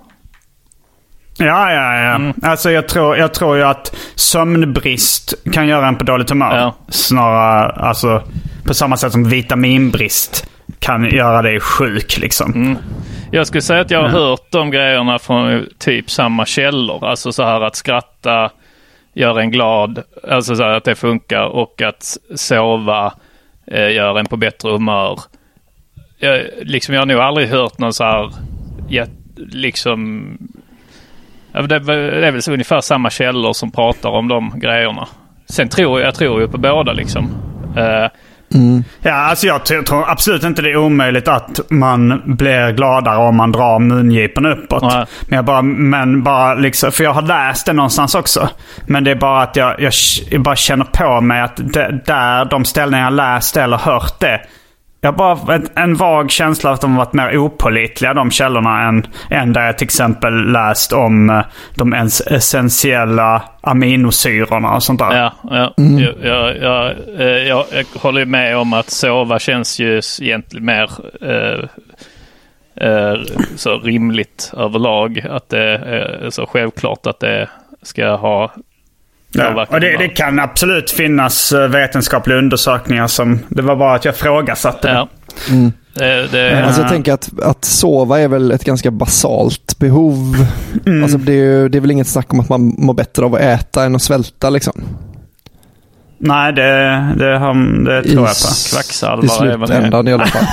[SPEAKER 5] Ja, ja, ja. Mm. Alltså jag tror, jag tror ju att sömnbrist kan göra en på dåligt humör.
[SPEAKER 6] Ja.
[SPEAKER 5] Snarare, alltså på samma sätt som vitaminbrist kan göra dig sjuk liksom.
[SPEAKER 6] Mm. Jag skulle säga att jag har mm. hört de grejerna från typ samma källor. Alltså så här att skratta gör en glad, alltså så här att det funkar, och att sova eh, gör en på bättre humör. Jag, liksom, jag har nog aldrig hört någon så här ja, liksom det, det är väl så ungefär samma källor som pratar om de grejerna. Sen tror jag, jag tror ju på båda liksom. Eh,
[SPEAKER 5] Mm. Ja, alltså jag tror, tror absolut inte det är omöjligt att man blir gladare om man drar mungipen uppåt. Nej. Men jag bara, men bara liksom, för jag har läst det någonstans också. Men det är bara att jag, jag, jag bara känner på mig att det, där de ställen jag läst eller hört det, Jag har bara en, en vag känsla av att de har varit mer opålitliga, de källorna, än, än där jag till exempel läst om de ens essentiella aminosyrorna och sånt där.
[SPEAKER 6] Ja, ja. Mm. Jag, jag, jag, jag, jag håller med om att sova känns ju egentligen mer eh, eh, så rimligt överlag. Att det är så självklart att det ska ha...
[SPEAKER 5] Ja, och det, det kan absolut finnas vetenskapliga undersökningar som... Det var bara att jag frågasatte.
[SPEAKER 6] Ja.
[SPEAKER 7] Mm.
[SPEAKER 6] Det, det,
[SPEAKER 7] alltså jag tänker att, att sova är väl ett ganska basalt behov.
[SPEAKER 5] Mm.
[SPEAKER 7] Alltså det, är, det är väl inget snack om att man mår bättre av att äta än att svälta liksom.
[SPEAKER 5] Nej, det, det, det tror I, jag på.
[SPEAKER 6] Kvacksalvare
[SPEAKER 7] i slutändan i alla fall.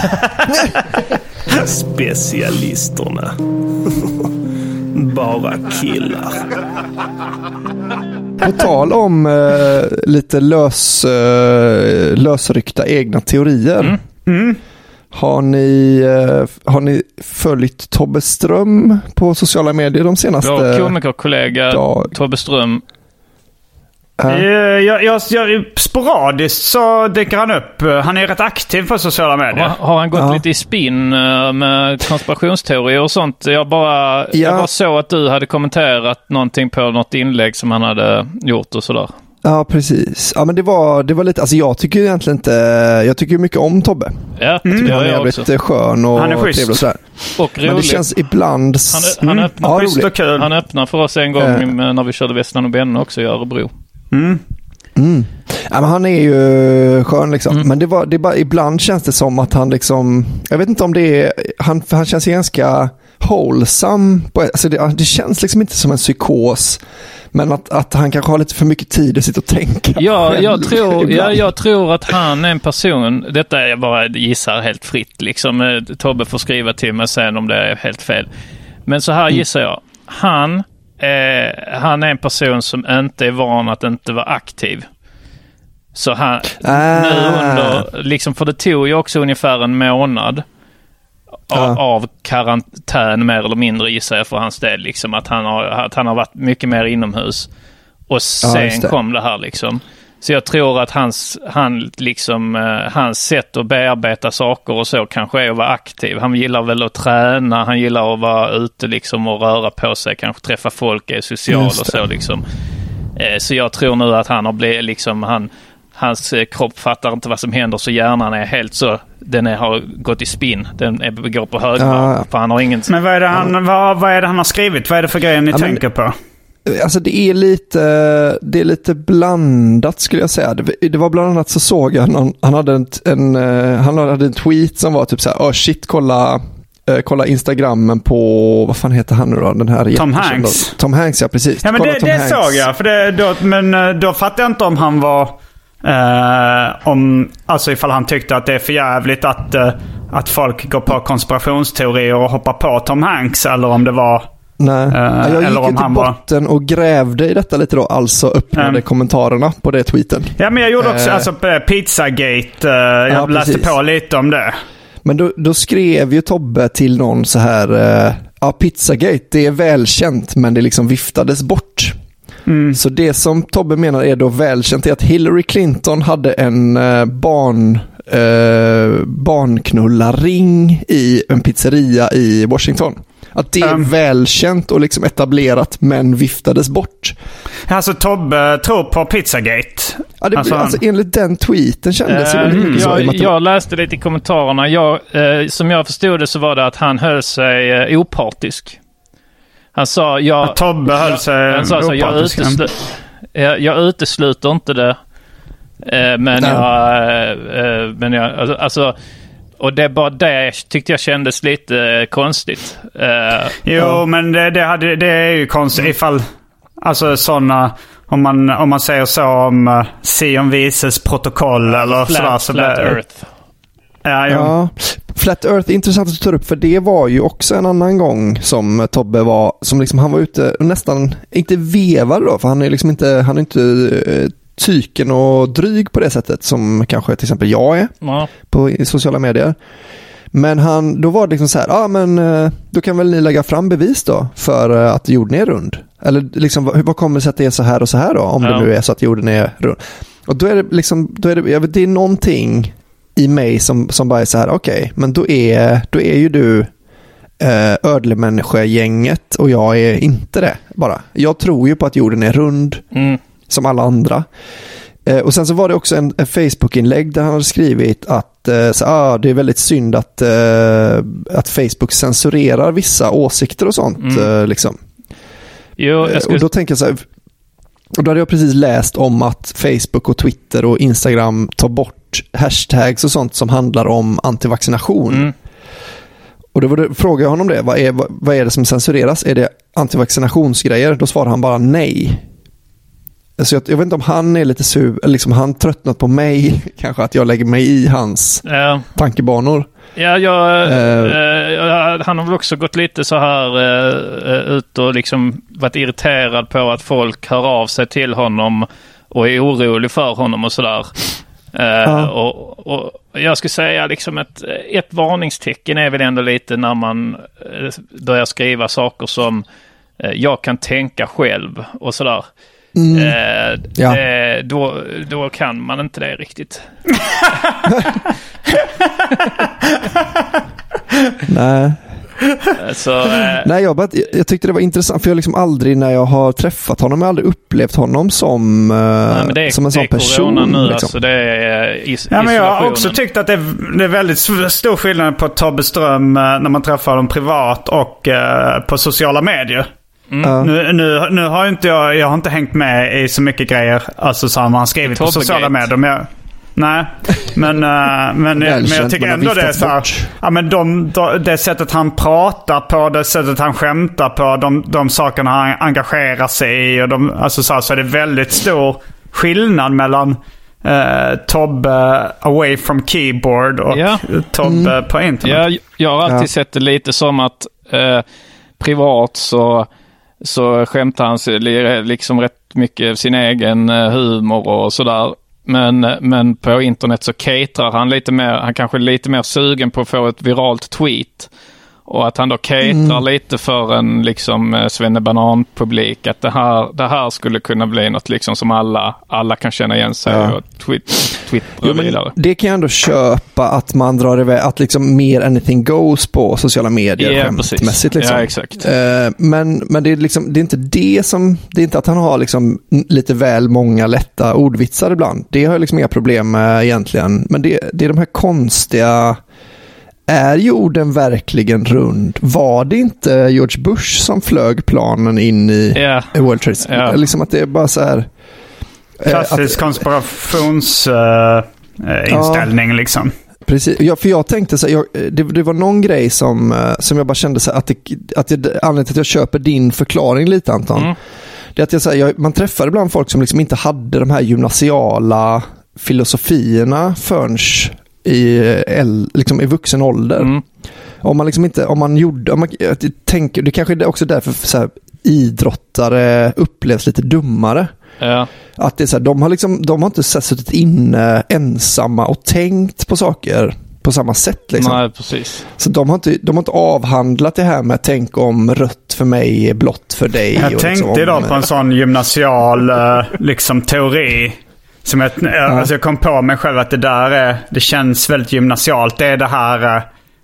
[SPEAKER 8] Specialisterna. Bara killar.
[SPEAKER 7] På tal om eh, lite lös, eh, lösryckta egna teorier.
[SPEAKER 6] Mm.
[SPEAKER 5] Mm.
[SPEAKER 7] Har ni, eh, har ni följt Tobbe Ström på sociala medier de senaste...
[SPEAKER 6] Vår komikerkollega dag... Tobbe Ström.
[SPEAKER 5] Uh. Jag, jag, jag, sporadiskt så dyker han upp. Han är rätt aktiv på sociala medier.
[SPEAKER 6] Har, har han gått ja. lite i spinn med konspirationsteorier och sånt? Jag bara, ja. jag bara såg att du hade kommenterat någonting på något inlägg som han hade gjort och sådär.
[SPEAKER 7] Ja, precis. Ja, men det var, det var lite, alltså jag tycker egentligen inte, jag tycker mycket om Tobbe.
[SPEAKER 6] Ja,
[SPEAKER 7] jag tycker
[SPEAKER 6] mm.
[SPEAKER 7] han är jävligt också. skön och
[SPEAKER 5] han är
[SPEAKER 7] trevlig och sådär.
[SPEAKER 6] Och rolig.
[SPEAKER 7] Men det känns ibland...
[SPEAKER 6] Han, han, öppnar,
[SPEAKER 7] mm. ja,
[SPEAKER 6] kul. han öppnar för oss en gång äh. när vi körde Västland och Benne också i Örebro.
[SPEAKER 5] Mm.
[SPEAKER 7] Mm. Ja, men han är ju skön liksom. Mm. Men det var, det bara, ibland känns det som att han liksom, jag vet inte om det är, han, han känns ganska wholesome. På, alltså det, det känns liksom inte som en psykos. Men att, att han kanske har lite för mycket tid att sitta och tänka.
[SPEAKER 6] Ja, jag tror, ja, jag tror att han är en person, detta är jag bara gissar helt fritt liksom. Tobbe får skriva till mig sen om det är helt fel. Men så här mm. gissar jag. Han Eh, han är en person som inte är van att inte vara aktiv. Så han
[SPEAKER 7] ah. nu
[SPEAKER 6] under, liksom, för det tog ju också ungefär en månad
[SPEAKER 7] ah.
[SPEAKER 6] av, av karantän mer eller mindre gissar jag för hans del liksom, att han har, att han har varit mycket mer inomhus och sen ah, det. kom det här liksom. Så jag tror att hans, han liksom, eh, hans sätt att bearbeta saker och så kanske är att vara aktiv. Han gillar väl att träna, han gillar att vara ute liksom och röra på sig, kanske träffa folk, är social och så liksom. Eh, så jag tror nu att han har blivit liksom, han, hans eh, kropp fattar inte vad som händer så hjärnan är helt så, den är, har gått i spinn, den är, går på högvarv,
[SPEAKER 7] ja.
[SPEAKER 6] för han har ingen...
[SPEAKER 5] Men vad är det han, vad, vad är det han har skrivit? Vad är det för grejer ni ja, tänker men... på?
[SPEAKER 7] Alltså det är lite det är lite blandat skulle jag säga. Det, det var bland annat så såg jag någon, han hade en, en han hade en tweet som var typ så här, oh shit, kolla eh, kolla Instagrammen på, vad fan heter han nu då? Den här
[SPEAKER 5] Tom Hanks.
[SPEAKER 7] Då. Tom Hanks, ja precis.
[SPEAKER 5] Ja, men
[SPEAKER 7] kolla
[SPEAKER 5] det,
[SPEAKER 7] Tom
[SPEAKER 5] det
[SPEAKER 7] Hanks.
[SPEAKER 5] såg jag, för det, då, men då fattade jag inte om han var eh, om, alltså ifall han tyckte att det är för jävligt att, eh, att folk går på konspirationsteorier och hoppar på Tom Hanks, eller om det var...
[SPEAKER 7] Nej, uh, jag gick ju till botten var... och grävde i detta lite då, alltså öppnade um, kommentarerna på det tweeten.
[SPEAKER 5] Ja, men jag gjorde också, uh, alltså Pizzagate, uh, jag ja, läste precis. på lite om det.
[SPEAKER 7] Men då, då skrev ju Tobbe till någon så här, uh, ja, Pizzagate, det är välkänt, men det liksom viftades bort. Mm. Så det som Tobbe menar är då välkänt är att Hillary Clinton hade en uh, barn uh, barnknullarring i en pizzeria i Washington. Att det är um, välkänt och liksom etablerat, men viftades bort.
[SPEAKER 5] Alltså Tobbe tror på Pizzagate.
[SPEAKER 7] Ja, det, alltså, alltså enligt den tweeten kändes
[SPEAKER 6] äh,
[SPEAKER 7] det
[SPEAKER 6] mm,
[SPEAKER 7] så.
[SPEAKER 6] Jag, jag läste lite i kommentarerna. Jag, eh, som jag förstod det så var det att han höll sig eh, opartisk. Han sa, jag...
[SPEAKER 5] Att Tobbe höll sig
[SPEAKER 6] jag, han sa så, jag, uteslu, jag, jag utesluter inte det. Eh, men, jag, eh, men jag... Alltså... alltså och det bara det tyckte jag kändes lite eh, konstigt. Uh,
[SPEAKER 5] jo, ja. men det, det, hade, det är ju konstigt ifall... Alltså sådana... Om man, om man säger så om uh, Sion Vises protokoll eller
[SPEAKER 6] flat,
[SPEAKER 5] sådär. Så
[SPEAKER 6] flat
[SPEAKER 5] det,
[SPEAKER 6] Earth.
[SPEAKER 5] Ja, jo.
[SPEAKER 7] ja, Flat Earth är intressant att ta upp, för det var ju också en annan gång som Tobbe var... Som liksom han var ute och nästan... Inte vevade då, för han är liksom inte... Han är inte... Uh, tyken och dryg på det sättet som kanske till exempel jag är ja. på i sociala medier. Men han, då var det liksom så här, ja ah, men då kan väl ni lägga fram bevis då för att jorden är rund. Eller liksom, vad, vad kommer det sig att det är så här och så här då, om ja. det nu är så att jorden är rund. Och då är det liksom, då är det, jag vet, det är någonting i mig som, som bara är så här, okej, okay, men då är, då är ju du eh, ödlemänniskogänget och jag är inte det bara. Jag tror ju på att jorden är rund mm. som alla andra. Eh, och sen så var det också en, en Facebook-inlägg där han hade skrivit att eh, så, ah, det är väldigt synd att, eh, att Facebook censurerar vissa åsikter och sånt. Mm. Eh, liksom.
[SPEAKER 6] Jo, jag skulle...
[SPEAKER 7] Och då tänker jag så här, och då hade jag precis läst om att Facebook och Twitter och Instagram tar bort hashtags och sånt som handlar om antivaccination. Mm. Och då var det, frågade jag honom det, vad är, vad, vad är det som censureras? Är det antivaccinationsgrejer? Då svarade han bara nej. Så jag, jag vet inte om han är lite sur, liksom han tröttnat på mig, kanske att jag lägger mig i hans ja. tankebanor.
[SPEAKER 6] Ja, jag, uh, uh, han har väl också gått lite så här uh, ut och liksom varit irriterad på att folk hör av sig till honom och är orolig för honom och sådär. Uh, uh. och, och jag skulle säga liksom ett, ett varningstecken är väl ändå lite när man uh, börjar skriva saker som uh, jag kan tänka själv och sådär. Mm. Eh, ja. eh, då, då kan man inte det riktigt.
[SPEAKER 7] Nej.
[SPEAKER 6] Så, eh.
[SPEAKER 7] Nej, jag, bara, jag tyckte det var intressant för jag liksom aldrig när jag har träffat honom, jag har aldrig upplevt honom som, eh, Nej, det är, som en sån person. Nu, liksom.
[SPEAKER 6] Alltså, det är is-
[SPEAKER 5] ja, men jag har också tyckt att det är, det är väldigt stor skillnad på Tobbe Ström eh, när man träffar dem privat och eh, på sociala medier. Mm. Uh. Nu, nu, nu har inte jag, jag har inte hängt med i så mycket grejer alltså som han skrivit på sociala medier. Men jag, nej, men, uh, men, men jag tycker ändå det är så här, ja, men de, de, det sättet han pratar på, det sättet han skämtar på, de, de sakerna han engagerar sig i och de, alltså så, här, så är det väldigt stor skillnad mellan uh, Tobbe away from keyboard och yeah. Tobbe mm. på internet.
[SPEAKER 6] Ja, jag har alltid ja. sett det lite som att uh, privat så så skämtar han sig liksom rätt mycket sin egen humor och sådär. Men, men på internet så caterar han lite mer, han kanske är lite mer sugen på att få ett viralt tweet. Och att han då caterar mm. lite för en liksom svennebanan-publik. Att det här, det här skulle kunna bli något liksom som alla, alla kan känna igen sig ja. och twit, twittra vidare.
[SPEAKER 7] Det kan jag ändå köpa att man drar iväg, att liksom mer anything goes på sociala medier
[SPEAKER 6] yeah,
[SPEAKER 7] skämtmässigt. Liksom.
[SPEAKER 6] Ja, exakt.
[SPEAKER 7] Uh, men men det, är liksom, det är inte det som, det är inte att han har liksom lite väl många lätta ordvitsar ibland. Det har jag liksom inga problem med egentligen. Men det, det är de här konstiga... Är jorden verkligen rund? Var det inte George Bush som flög planen in i yeah. World Trade Center? Yeah. Liksom att det är bara så här...
[SPEAKER 5] Klassisk att, konspirationsinställning uh, ja, liksom.
[SPEAKER 7] Precis. Ja, för jag tänkte så här, jag, det, det var någon grej som, som jag bara kände så här, att, det, att det, anledningen till att jag köper din förklaring lite, Anton. Mm. Det är att jag, så här, jag, man träffar ibland folk som liksom inte hade de här gymnasiala filosofierna förrän i, liksom i vuxen ålder. Mm. Om man liksom inte, om man gjorde, om man, jag tänker, det kanske är också därför så här, idrottare upplevs lite dummare.
[SPEAKER 6] Ja.
[SPEAKER 7] Att det är så här, de har liksom, de har inte suttit inne ensamma och tänkt på saker på samma sätt liksom.
[SPEAKER 6] Nej, precis.
[SPEAKER 7] Så de har inte, de har inte avhandlat det här med att tänka om rött för mig är blått för dig.
[SPEAKER 5] Jag
[SPEAKER 7] och
[SPEAKER 5] tänkte
[SPEAKER 7] liksom,
[SPEAKER 5] idag på en sån gymnasial liksom teori. Som jag, ja. alltså jag kom på mig själv att det där är, det känns väldigt gymnasialt. Det är det här,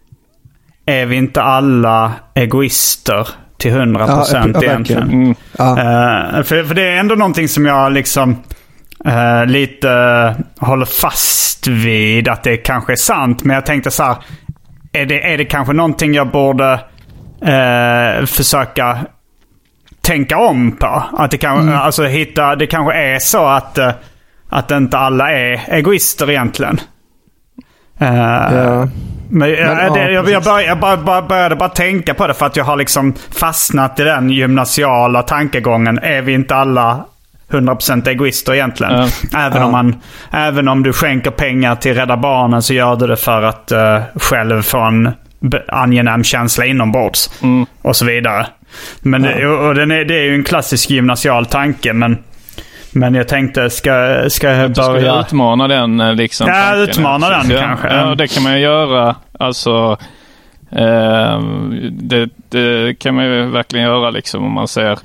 [SPEAKER 5] är vi inte alla egoister till hundra procent
[SPEAKER 7] ja,
[SPEAKER 5] egentligen?
[SPEAKER 7] Mm. Ja.
[SPEAKER 5] Uh, för, för det är ändå någonting som jag liksom uh, lite håller fast vid att det kanske är sant. Men jag tänkte så här, är det, är det kanske någonting jag borde uh, försöka tänka om på? Att det, kan, mm. alltså, hitta, det kanske är så att uh, att inte alla är egoister egentligen. Uh, ja. Men, men ja, det, jag, jag, började, jag bara, bara, började bara tänka på det för att jag har liksom fastnat i den gymnasiala tankegången. Är vi inte alla hundra procent egoister egentligen? Ja. Även, ja. om man, även om du skänker pengar till Rädda Barnen så gör du det för att uh, själv få en angenäm känsla inombords. Mm. Och så vidare. Men ja. det, och den är, det är ju en klassisk gymnasial tanke, men Men jag tänkte, ska, ska jag
[SPEAKER 6] du börja... Ska utmana den liksom?
[SPEAKER 5] Ja, tanken, utmana den ja, kanske.
[SPEAKER 6] Ja, det kan man ju göra. Alltså, eh, det, det kan man ju verkligen göra liksom om man ser...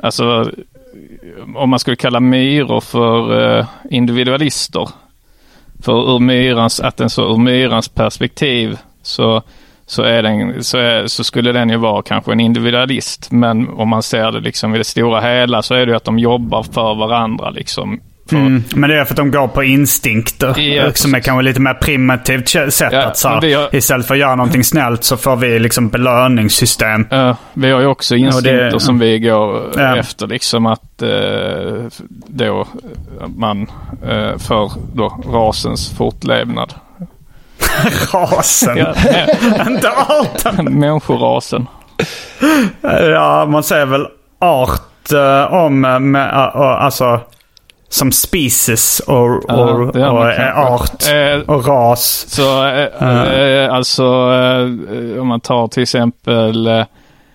[SPEAKER 6] Alltså, om man skulle kalla myror för eh, individualister för ur myrans, att den så ur myrans perspektiv så, så, är den, så, är, så skulle den ju vara kanske en individualist. Men om man ser det liksom i det stora hela så är det ju att de jobbar för varandra liksom. För...
[SPEAKER 5] Mm, men det är för att de går på instinkter. Ja, som är kanske lite mer primitivt sätt ja, att så, har... istället för att göra någonting snällt så får vi liksom belöningssystem.
[SPEAKER 6] Ja, vi har ju också instinkter det... som vi går
[SPEAKER 5] ja.
[SPEAKER 6] efter liksom att eh, då man eh, för då rasens fortlevnad.
[SPEAKER 5] Rasen? Ja, inte arten.
[SPEAKER 6] Människorasen.
[SPEAKER 5] Ja, man säger väl art uh, om med, uh, uh, alltså som species och,
[SPEAKER 6] ja,
[SPEAKER 5] och, och äh, art eh, och ras.
[SPEAKER 6] Så eh, eh, alltså eh, om man tar till exempel eh,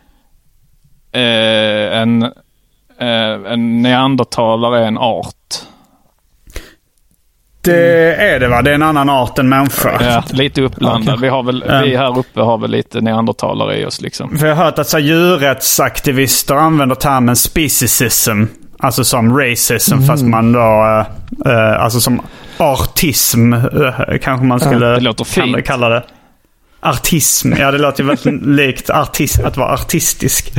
[SPEAKER 6] en, eh, en neandertalare är en art.
[SPEAKER 5] Det är det va? Det är en annan art än människa.
[SPEAKER 6] Ja, lite uppblandad. Okay. Vi, har väl, vi här uppe har väl lite neandertalare i oss liksom.
[SPEAKER 5] För jag har hört att så här, djurrättsaktivister använder termen speciesism. Alltså som racism mm. fast man då äh, äh, alltså som artism äh, kanske man skulle
[SPEAKER 6] ja, det låter fint.
[SPEAKER 5] Kalla det. Artism. Ja, det låter ju väldigt likt artist, att vara artistisk.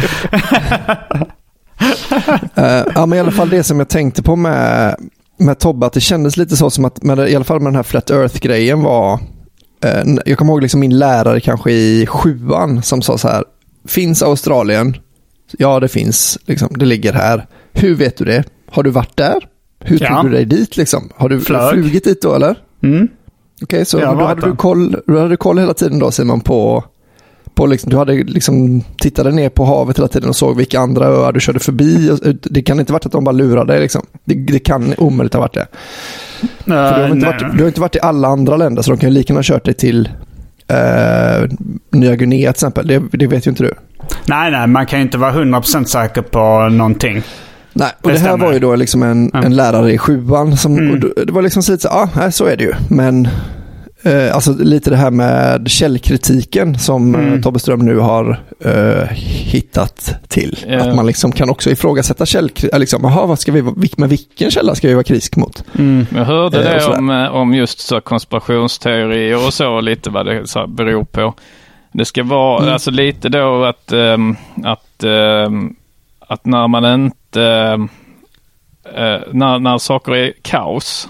[SPEAKER 7] uh, ja, men i alla fall det som jag tänkte på med med Tobbe, att det kändes lite så som att med, i alla fall med den här Flat Earth-grejen var uh, jag kommer ihåg liksom min lärare kanske i sjuan som sa så här: finns Australien? Ja, det finns. Liksom, det ligger här. Hur vet du det? Har du varit där? Hur tog ja. du dig dit? Liksom? Har du Flög. flugit dit då, eller?
[SPEAKER 5] Mm.
[SPEAKER 7] Okej, okay, så då hade, du koll, du hade koll hela tiden då, Simon, på... på liksom, du hade liksom tittade ner på havet hela tiden och såg vilka andra öar du körde förbi. Och, det kan inte varit att de bara lurade dig, liksom. Det, det kan omöjligt ha varit det. Uh, För du, har inte varit, du har inte varit i alla andra länder, så de kan ju lika gärna ha kört dig till uh, Nya Guinea till exempel. Det, det vet ju inte du.
[SPEAKER 5] Nej, nej, man kan ju inte vara hundra procent säker på någonting.
[SPEAKER 7] Nej, och det, det här var ju då liksom en, ja. en lärare i sjuan som, mm. och det var liksom så lite så, ja, så är det ju. Men eh, alltså lite det här med källkritiken som mm. eh, Tobbe Ström nu har eh, hittat till. Yeah. Att man liksom kan också ifrågasätta källkritiken. Liksom, jaha, vad ska vi, med vilken källa ska vi vara kritisk mot?
[SPEAKER 6] Mm. Jag hörde det eh, om, om just så konspirationsteorier och så, lite vad det så beror på. Det ska vara mm. alltså lite då att, um, att, um, att när man inte uh, när, när saker är kaos.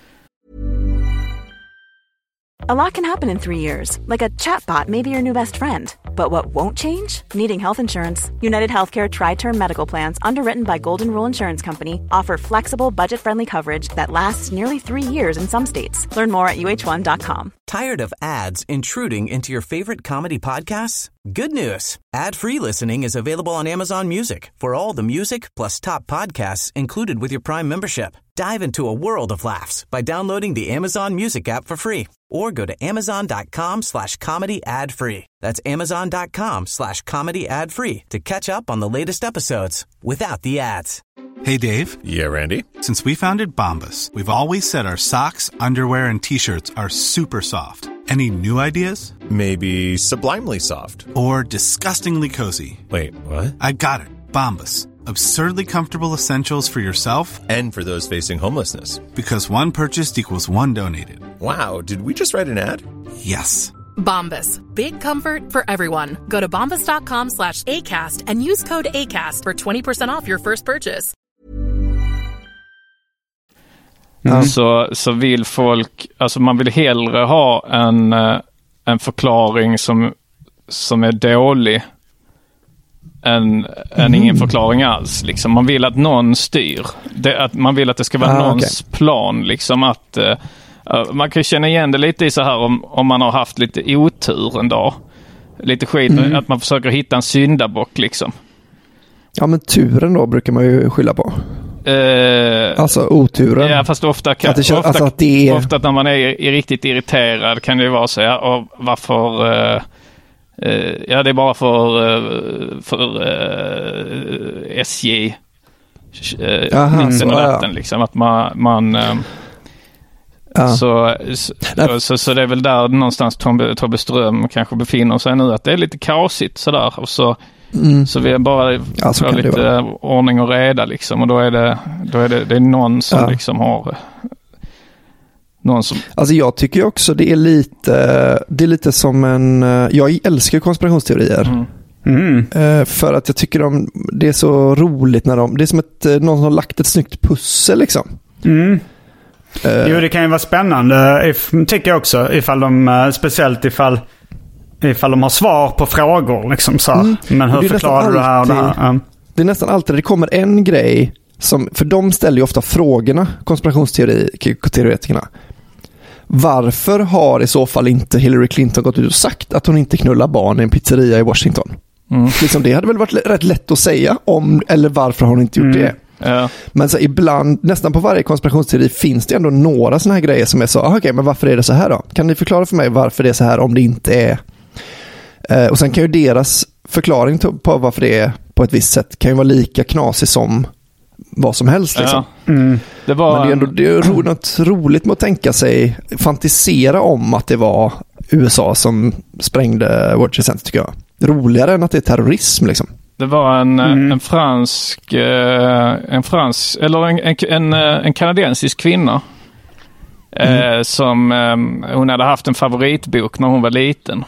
[SPEAKER 9] A lot can happen in three years, like a chatbot may be your new best friend. But what won't change? Needing health insurance. United Healthcare Tri-Term Medical Plans, underwritten by Golden Rule Insurance Company, offer flexible, budget-friendly coverage that lasts nearly three years in some states. Learn more at U H one dot com.
[SPEAKER 1] Tired of ads intruding into your favorite comedy podcasts? Good news. Ad-free listening is available on Amazon Music for all the music plus top podcasts included with your Prime membership. Dive into a world of laughs by downloading the Amazon Music app for free or go to amazon.com slash comedy ad free. That's amazon.com slash comedy ad free to catch up on the latest episodes without the ads.
[SPEAKER 10] Hey, Dave.
[SPEAKER 11] Yeah, Randy.
[SPEAKER 10] Since we founded Bombas, we've always said our socks, underwear, and T-shirts are super soft. Any new ideas?
[SPEAKER 11] Maybe sublimely soft.
[SPEAKER 10] Or disgustingly cozy.
[SPEAKER 11] Wait, what?
[SPEAKER 10] I got it. Bombas. Absurdly comfortable essentials for yourself
[SPEAKER 11] and for those facing homelessness.
[SPEAKER 10] Because one purchased equals one donated.
[SPEAKER 11] Wow, did we just write an ad?
[SPEAKER 10] Yes.
[SPEAKER 12] Bombas. Big comfort for everyone. Go to bombas.com slash ACAST and use code ACAST for twenty percent off your first purchase.
[SPEAKER 6] Mm. Så, så vill folk, alltså man vill hellre ha en, en förklaring som, som är dålig än, mm. än ingen förklaring alls. Liksom. Man vill att någon styr. Det, att man vill att det ska vara ah, någons okay. plan. Liksom att, uh, man kan känna igen det lite i så här om, om man har haft lite otur en dag. Lite skit, mm. att man försöker hitta en syndabock liksom.
[SPEAKER 7] Ja, men turen då brukar man ju skylla på.
[SPEAKER 6] Uh,
[SPEAKER 7] alltså oturen.
[SPEAKER 6] Ja, fast ofta kan,
[SPEAKER 7] att det,
[SPEAKER 6] ofta,
[SPEAKER 7] alltså att det är...
[SPEAKER 6] ofta när man är, är riktigt irriterad kan det ju vara så här, och varför uh, uh, ja, det är bara för uh, för uh, S J uh,
[SPEAKER 7] Aha,
[SPEAKER 6] mitten
[SPEAKER 7] så,
[SPEAKER 6] och natten ja. Liksom att man, man um, ja. så, så, så, så det är väl där någonstans Tobbe, Tobbe Ström kanske befinner sig nu, att det är lite kaosigt sådär, och så Mm. så vi är bara
[SPEAKER 7] ja,
[SPEAKER 6] får lite ordning och reda liksom, och då är det då är det, det är någon som ja. liksom har någon som...
[SPEAKER 7] Alltså jag tycker också det är lite, det är lite som en, jag älskar konspirationsteorier. Mm. Mm. För att jag tycker de, det är så roligt när de, det är som ett, någon som har lagt ett snyggt pussel liksom.
[SPEAKER 5] Mm. Uh. Jo, det kan ju vara spännande, if, tycker jag också, ifall de, speciellt ifall ifall de har svar på frågor liksom så. Mm. Men hur förklarar du det här och det här? Mm.
[SPEAKER 7] Det är nästan alltid det kommer en grej som, för de ställer ju ofta frågorna, konspirationsteoretikerna. Varför har i så fall inte Hillary Clinton gått ut och sagt att hon inte knullar barn i en pizzeria i Washington? Mm. Liksom det hade väl varit rätt lätt att säga om, eller varför har hon inte gjort mm. det?
[SPEAKER 6] Ja.
[SPEAKER 7] Men så ibland, nästan på varje konspirationsteori finns det ändå några såna här grejer som är så, ah, okej, okay, men varför är det så här då? Kan ni förklara för mig varför det är så här om det inte är? Eh, och sen kan ju deras förklaring på varför det är på ett visst sätt kan ju vara lika knasig som vad som helst liksom.
[SPEAKER 6] Ja. Mm. Det var
[SPEAKER 7] men det är ändå det är ro, något roligt med att tänka sig, fantisera om att det var U S A som sprängde World Trade Center tycker jag. Roligare än att det är terrorism liksom.
[SPEAKER 6] Det var en, mm. en fransk en fransk eller en, en, en kanadensisk kvinna mm. eh, som eh, hon hade haft en favoritbok när hon var liten.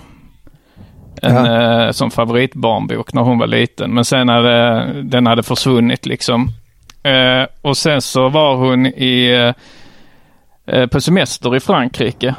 [SPEAKER 6] En ja. eh, som favoritbarnbok när hon var liten, men sen hade den hade försvunnit liksom. Eh, och sen så var hon i eh, på semester i Frankrike.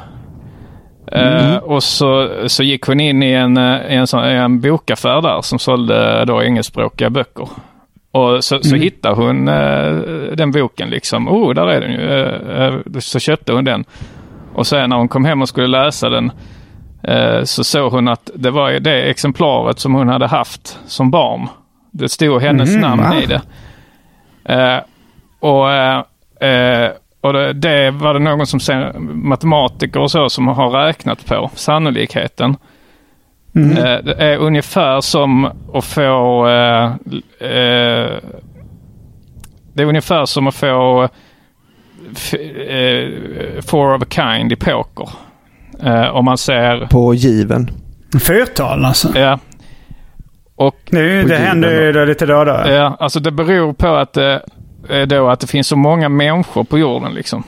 [SPEAKER 6] Mm. Uh, och så, så gick hon in i en, en, sån, en bokaffär där som sålde då engelskspråkiga böcker. Och så, så mm. hittade hon uh, den boken liksom. Oh, där är den ju. Uh, uh, så köpte hon den. Och sen när hon kom hem och skulle läsa den uh, så såg hon att det var det exemplaret som hon hade haft som barn. Det stod hennes mm. namn ah. i det. Uh, och... Uh, uh, Och det, det var det någon som sen, matematiker och så, som har räknat på sannolikheten. Mm. Eh, det är ungefär som att få eh, eh, det är ungefär som att få f, eh, four of a kind i poker. Eh, om man ser
[SPEAKER 7] på given.
[SPEAKER 5] Fyrtal alltså.
[SPEAKER 6] Ja. Och
[SPEAKER 5] det, det händer ju då lite då då.
[SPEAKER 6] Ja, alltså det beror på att eh, då att det finns så många människor på jorden liksom.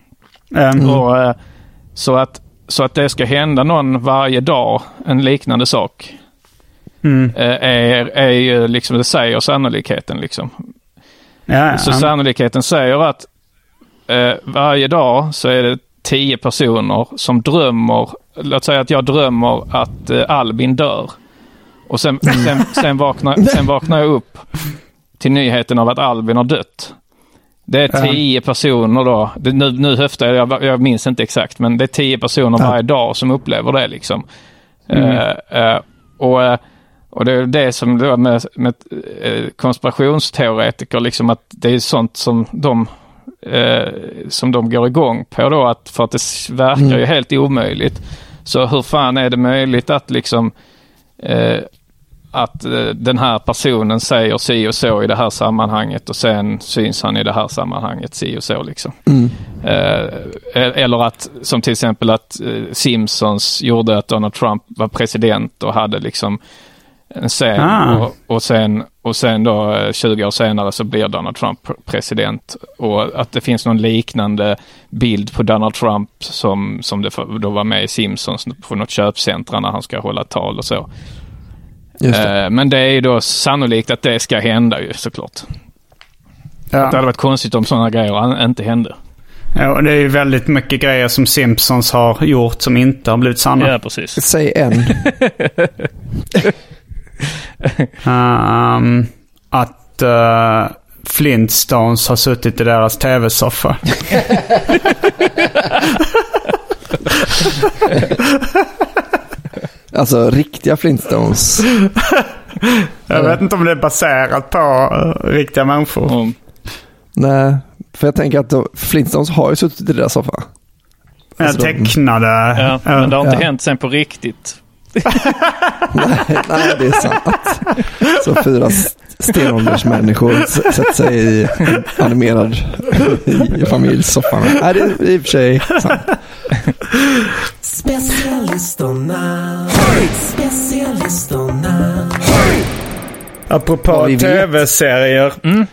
[SPEAKER 6] Mm. Och, så, att, så att det ska hända någon varje dag en liknande sak mm. är, är ju liksom, det säger sannolikheten liksom. Ja, ja. Så sannolikheten säger att eh, varje dag så är det tio personer som drömmer, låt säga att jag drömmer att eh, Albin dör. Och sen, sen, sen, vaknar, sen vaknar jag upp till nyheten av att Albin har dött. Det är tio ja. personer då. Det, nu, nu höftar jag, jag, jag minns inte exakt, men det är tio personer ja. varje dag som upplever det liksom. Mm. Uh, uh, och, och det är det som då med, med uh, konspirationsteoretiker liksom, att det är sånt som de uh, som de går igång på då, att för att det verkar mm. ju helt omöjligt. Så hur fan är det möjligt att liksom uh, att uh, den här personen säger si och så i det här sammanhanget och sen syns han i det här sammanhanget si och så liksom. Mm. Uh, eller att, som till exempel att uh, Simpsons gjorde att Donald Trump var president och hade liksom en scen ah. och, och, sen, och sen då uh, tjugo år senare så blir Donald Trump president, och att det finns någon liknande bild på Donald Trump som, som det då var med i Simpsons på något köpcentra när han ska hålla tal och så. Det. Men det är ju då sannolikt att det ska hända ju, såklart. Ja. Det hade varit konstigt om sådana grejer inte hände.
[SPEAKER 5] Ja, och det är ju väldigt mycket grejer som Simpsons har gjort som inte har blivit sanna.
[SPEAKER 6] Ja, precis.
[SPEAKER 7] Säg en.
[SPEAKER 5] um, att uh, Flintstones har suttit i deras tv-soffa.
[SPEAKER 7] Alltså riktiga Flintstones.
[SPEAKER 5] Jag vet inte om det är baserat på uh, riktiga människor. Mm.
[SPEAKER 7] Nej, för jag tänker att då, Flintstones har ju suttit i deras soffa.
[SPEAKER 5] Alltså jag tecknade.
[SPEAKER 6] Ja, men det har inte ja. hänt sen på riktigt.
[SPEAKER 7] nej, nej, det är sant. Så fyra stenåldersmänniskor sätter sig i animerad i familjesoffan. Nej, det är i och för sig sant.
[SPEAKER 8] Specialisterna. Specialisterna.
[SPEAKER 5] Apropå tv-serier. Mm.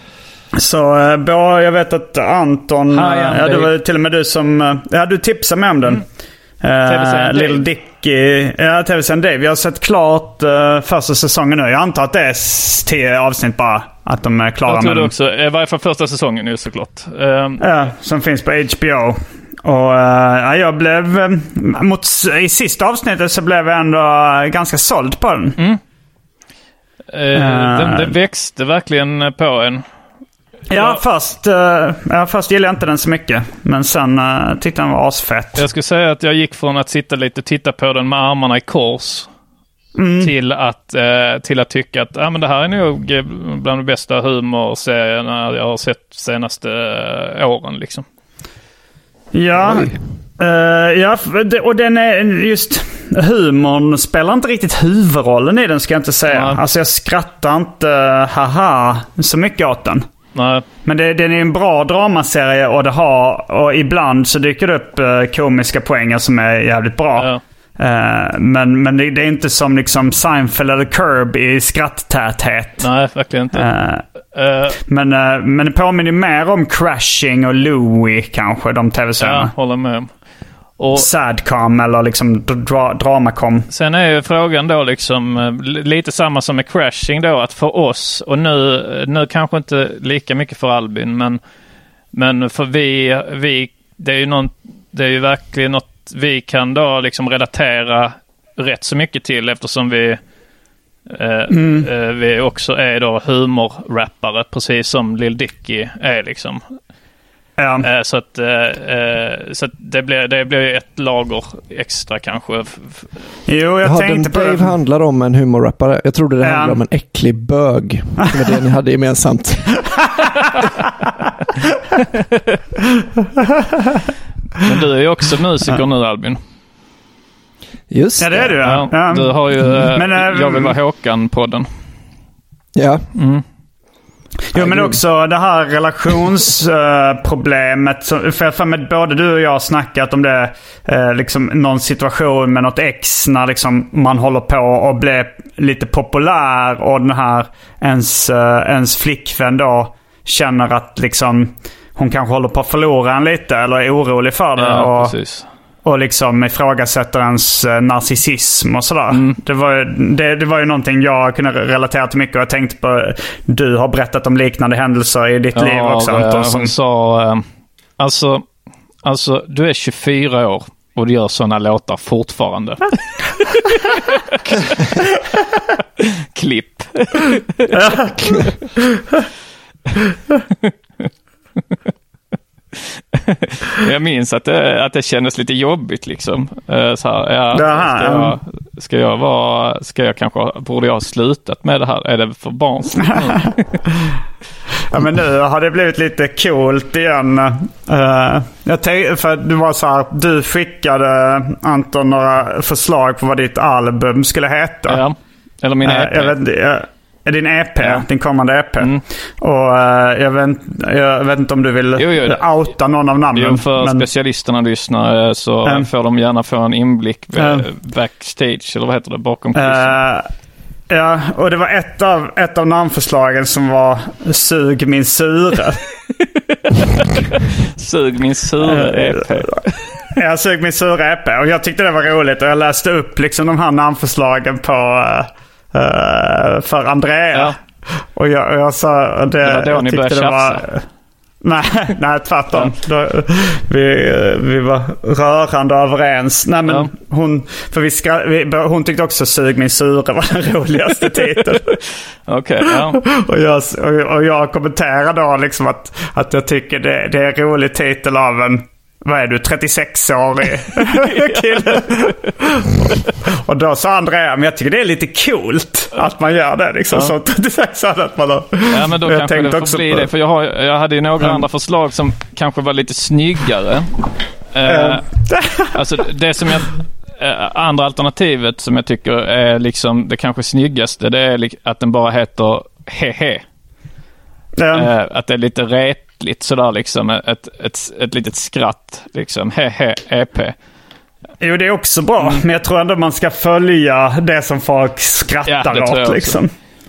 [SPEAKER 5] Så äh, bra, jag vet att Anton, äh, ja, det var till och med du som, äh, ja du tipsade mig om den. Mm. Uh, Little Dicky, ja, tv-serien Dave. Jag har sett klart uh, första säsongen nu. Jag antar att det är tio avsnitt bara. Att de är klara
[SPEAKER 6] jag tror
[SPEAKER 5] med
[SPEAKER 6] det också. I varje fall första säsongen nu såklart. Um...
[SPEAKER 5] Ja, som finns på H B O. Och uh, jag blev uh, mot, i sista avsnittet så blev jag ändå uh, ganska såld på den.
[SPEAKER 6] Mm. Uh, uh, den, den växte verkligen på en.
[SPEAKER 5] Ja, ja. Först, uh, ja, först gillade jag inte den så mycket. Men sen uh, tyckte den var asfett.
[SPEAKER 6] Jag skulle säga att jag gick från att sitta lite och titta på den med armarna i kors mm. till, att, uh, till att tycka att ah, men det här är nog bland de bästa humorserierna jag har sett senaste uh, åren. Liksom.
[SPEAKER 5] Ja, uh, ja, och den är just... Humorn spelar inte riktigt huvudrollen i den, ska jag inte säga. Ja. Alltså jag skrattar inte uh, haha så mycket åt den.
[SPEAKER 6] Nej.
[SPEAKER 5] Men det, det är en bra dramaserie och det har, och ibland så dyker det upp uh, komiska poänger som är jävligt bra.
[SPEAKER 6] Ja.
[SPEAKER 5] Uh, men men det, det är inte som liksom Seinfeld eller Curb i skratttäthet.
[SPEAKER 6] Nej, verkligen inte.
[SPEAKER 5] Uh, uh. Men, uh, men det påminner mer om Crashing och Louie kanske, de tv-serierna.
[SPEAKER 6] Ja, håller med. Och
[SPEAKER 5] Sadcom eller liksom dra- Dramacom.
[SPEAKER 6] Sen är ju frågan då liksom lite samma som med Crashing då, att för oss, och nu, nu kanske inte lika mycket för Albin, men, men för vi, vi det är ju någon, det är ju verkligen något vi kan då liksom relatera rätt så mycket till, eftersom vi eh, mm. eh, vi också är då humorrappare, precis som Lil Dicky är liksom.
[SPEAKER 5] Ja.
[SPEAKER 6] Eh, så att, eh, så att det blir det blir ett lager extra kanske.
[SPEAKER 5] Jo, jag
[SPEAKER 7] ja,
[SPEAKER 5] tänkte
[SPEAKER 7] den
[SPEAKER 5] på
[SPEAKER 7] Dave
[SPEAKER 5] det.
[SPEAKER 7] handlar om en humorrappare. Jag trodde det ja. handlade om en äcklig bög. Det var det ni hade gemensamt.
[SPEAKER 6] Men du är ju också musiker nu, Albin.
[SPEAKER 7] Just det.
[SPEAKER 5] Ja, det är du. Ja.
[SPEAKER 6] Ja, du har ju Men, äh, Jag vill vara Håkan-podden.
[SPEAKER 7] Ja.
[SPEAKER 6] Mm.
[SPEAKER 5] Jo, men också det här relationsproblemet. för för med både du och jag har snackat om det. Uh, liksom någon situation med något ex när liksom man håller på och blir lite populär. Och den här ens, uh, ens flickvän då känner att liksom hon kanske håller på att förlora en lite. Eller är orolig för det.
[SPEAKER 6] Ja,
[SPEAKER 5] och,
[SPEAKER 6] precis.
[SPEAKER 5] Och liksom ifrågasätter ens narcissism och sådär.
[SPEAKER 6] Mm.
[SPEAKER 5] Det, var, det, det var ju någonting jag kunde relatera till mycket. Och jag tänkte på, du har berättat om liknande händelser i ditt
[SPEAKER 6] ja,
[SPEAKER 5] liv också.
[SPEAKER 6] Ja,
[SPEAKER 5] Anton,
[SPEAKER 6] som... hon sa, alltså, alltså du är tjugofyra år och du gör sådana låtar fortfarande. Klipp. Jag minns att det, att det kändes lite jobbigt liksom. Så här, ja, ska, jag, ska jag vara, ska jag kanske, borde jag ha slutat med det här? Är det för barns?
[SPEAKER 5] Ja, men nu har det blivit lite coolt igen. Uh, jag tänkte, för det var så här, du skickade Anton några förslag på vad ditt album skulle heta.
[SPEAKER 6] Ja, eller min E P.
[SPEAKER 5] Uh, jag vet inte, jag, din E P, ja. Din kommande E P. Mm. Och uh, jag, vet, jag vet inte om du vill jo, jo, outa någon av namnen.
[SPEAKER 6] Jo, för men... specialisterna lyssnar så mm. får de gärna få en inblick mm. backstage, eller vad heter det, bakom kulissen. Uh,
[SPEAKER 5] ja, och det var ett av, ett av namnförslagen som var Sug min sure.
[SPEAKER 6] Sug min sure E P.
[SPEAKER 5] Jag Sug min sure E P. Och jag tyckte det var roligt. Och jag läste upp liksom de här namnförslagen på... Uh, Uh, för Andrea. Ja. Och jag, och jag sa det,
[SPEAKER 6] det var då
[SPEAKER 5] jag
[SPEAKER 6] ni började tjafsa.
[SPEAKER 5] Var, nej, nej, tvärtom. Ja. Då, vi, vi var rörande överens. Nej, men ja. hon, för vi ska, vi, hon tyckte också Sug min sura var den roligaste titeln.
[SPEAKER 6] Okej, okay, ja.
[SPEAKER 5] och, jag, och, och jag kommenterade då liksom att, att jag tycker det, det är en rolig titel av en, vad är du, trettiosex-årig kille. Och då sa Andrea, men jag tycker det är lite coolt att man gör det liksom, ja. Så trettiosex-årig att man har...
[SPEAKER 6] Ja, men då kanske det får bli på... det. För jag, har, jag hade ju några mm. andra förslag som kanske var lite snyggare. Mm. Uh, alltså det som jag... Uh, andra alternativet som jag tycker är liksom det kanske snyggaste, det är att den bara heter Hehe. Mm. Uh, att det är lite ret lite sådär liksom ett, ett, ett litet skratt liksom, hehe, E P.
[SPEAKER 5] Jo, det är också bra, mm. men jag tror ändå man ska följa det som folk skrattar ja, åt liksom.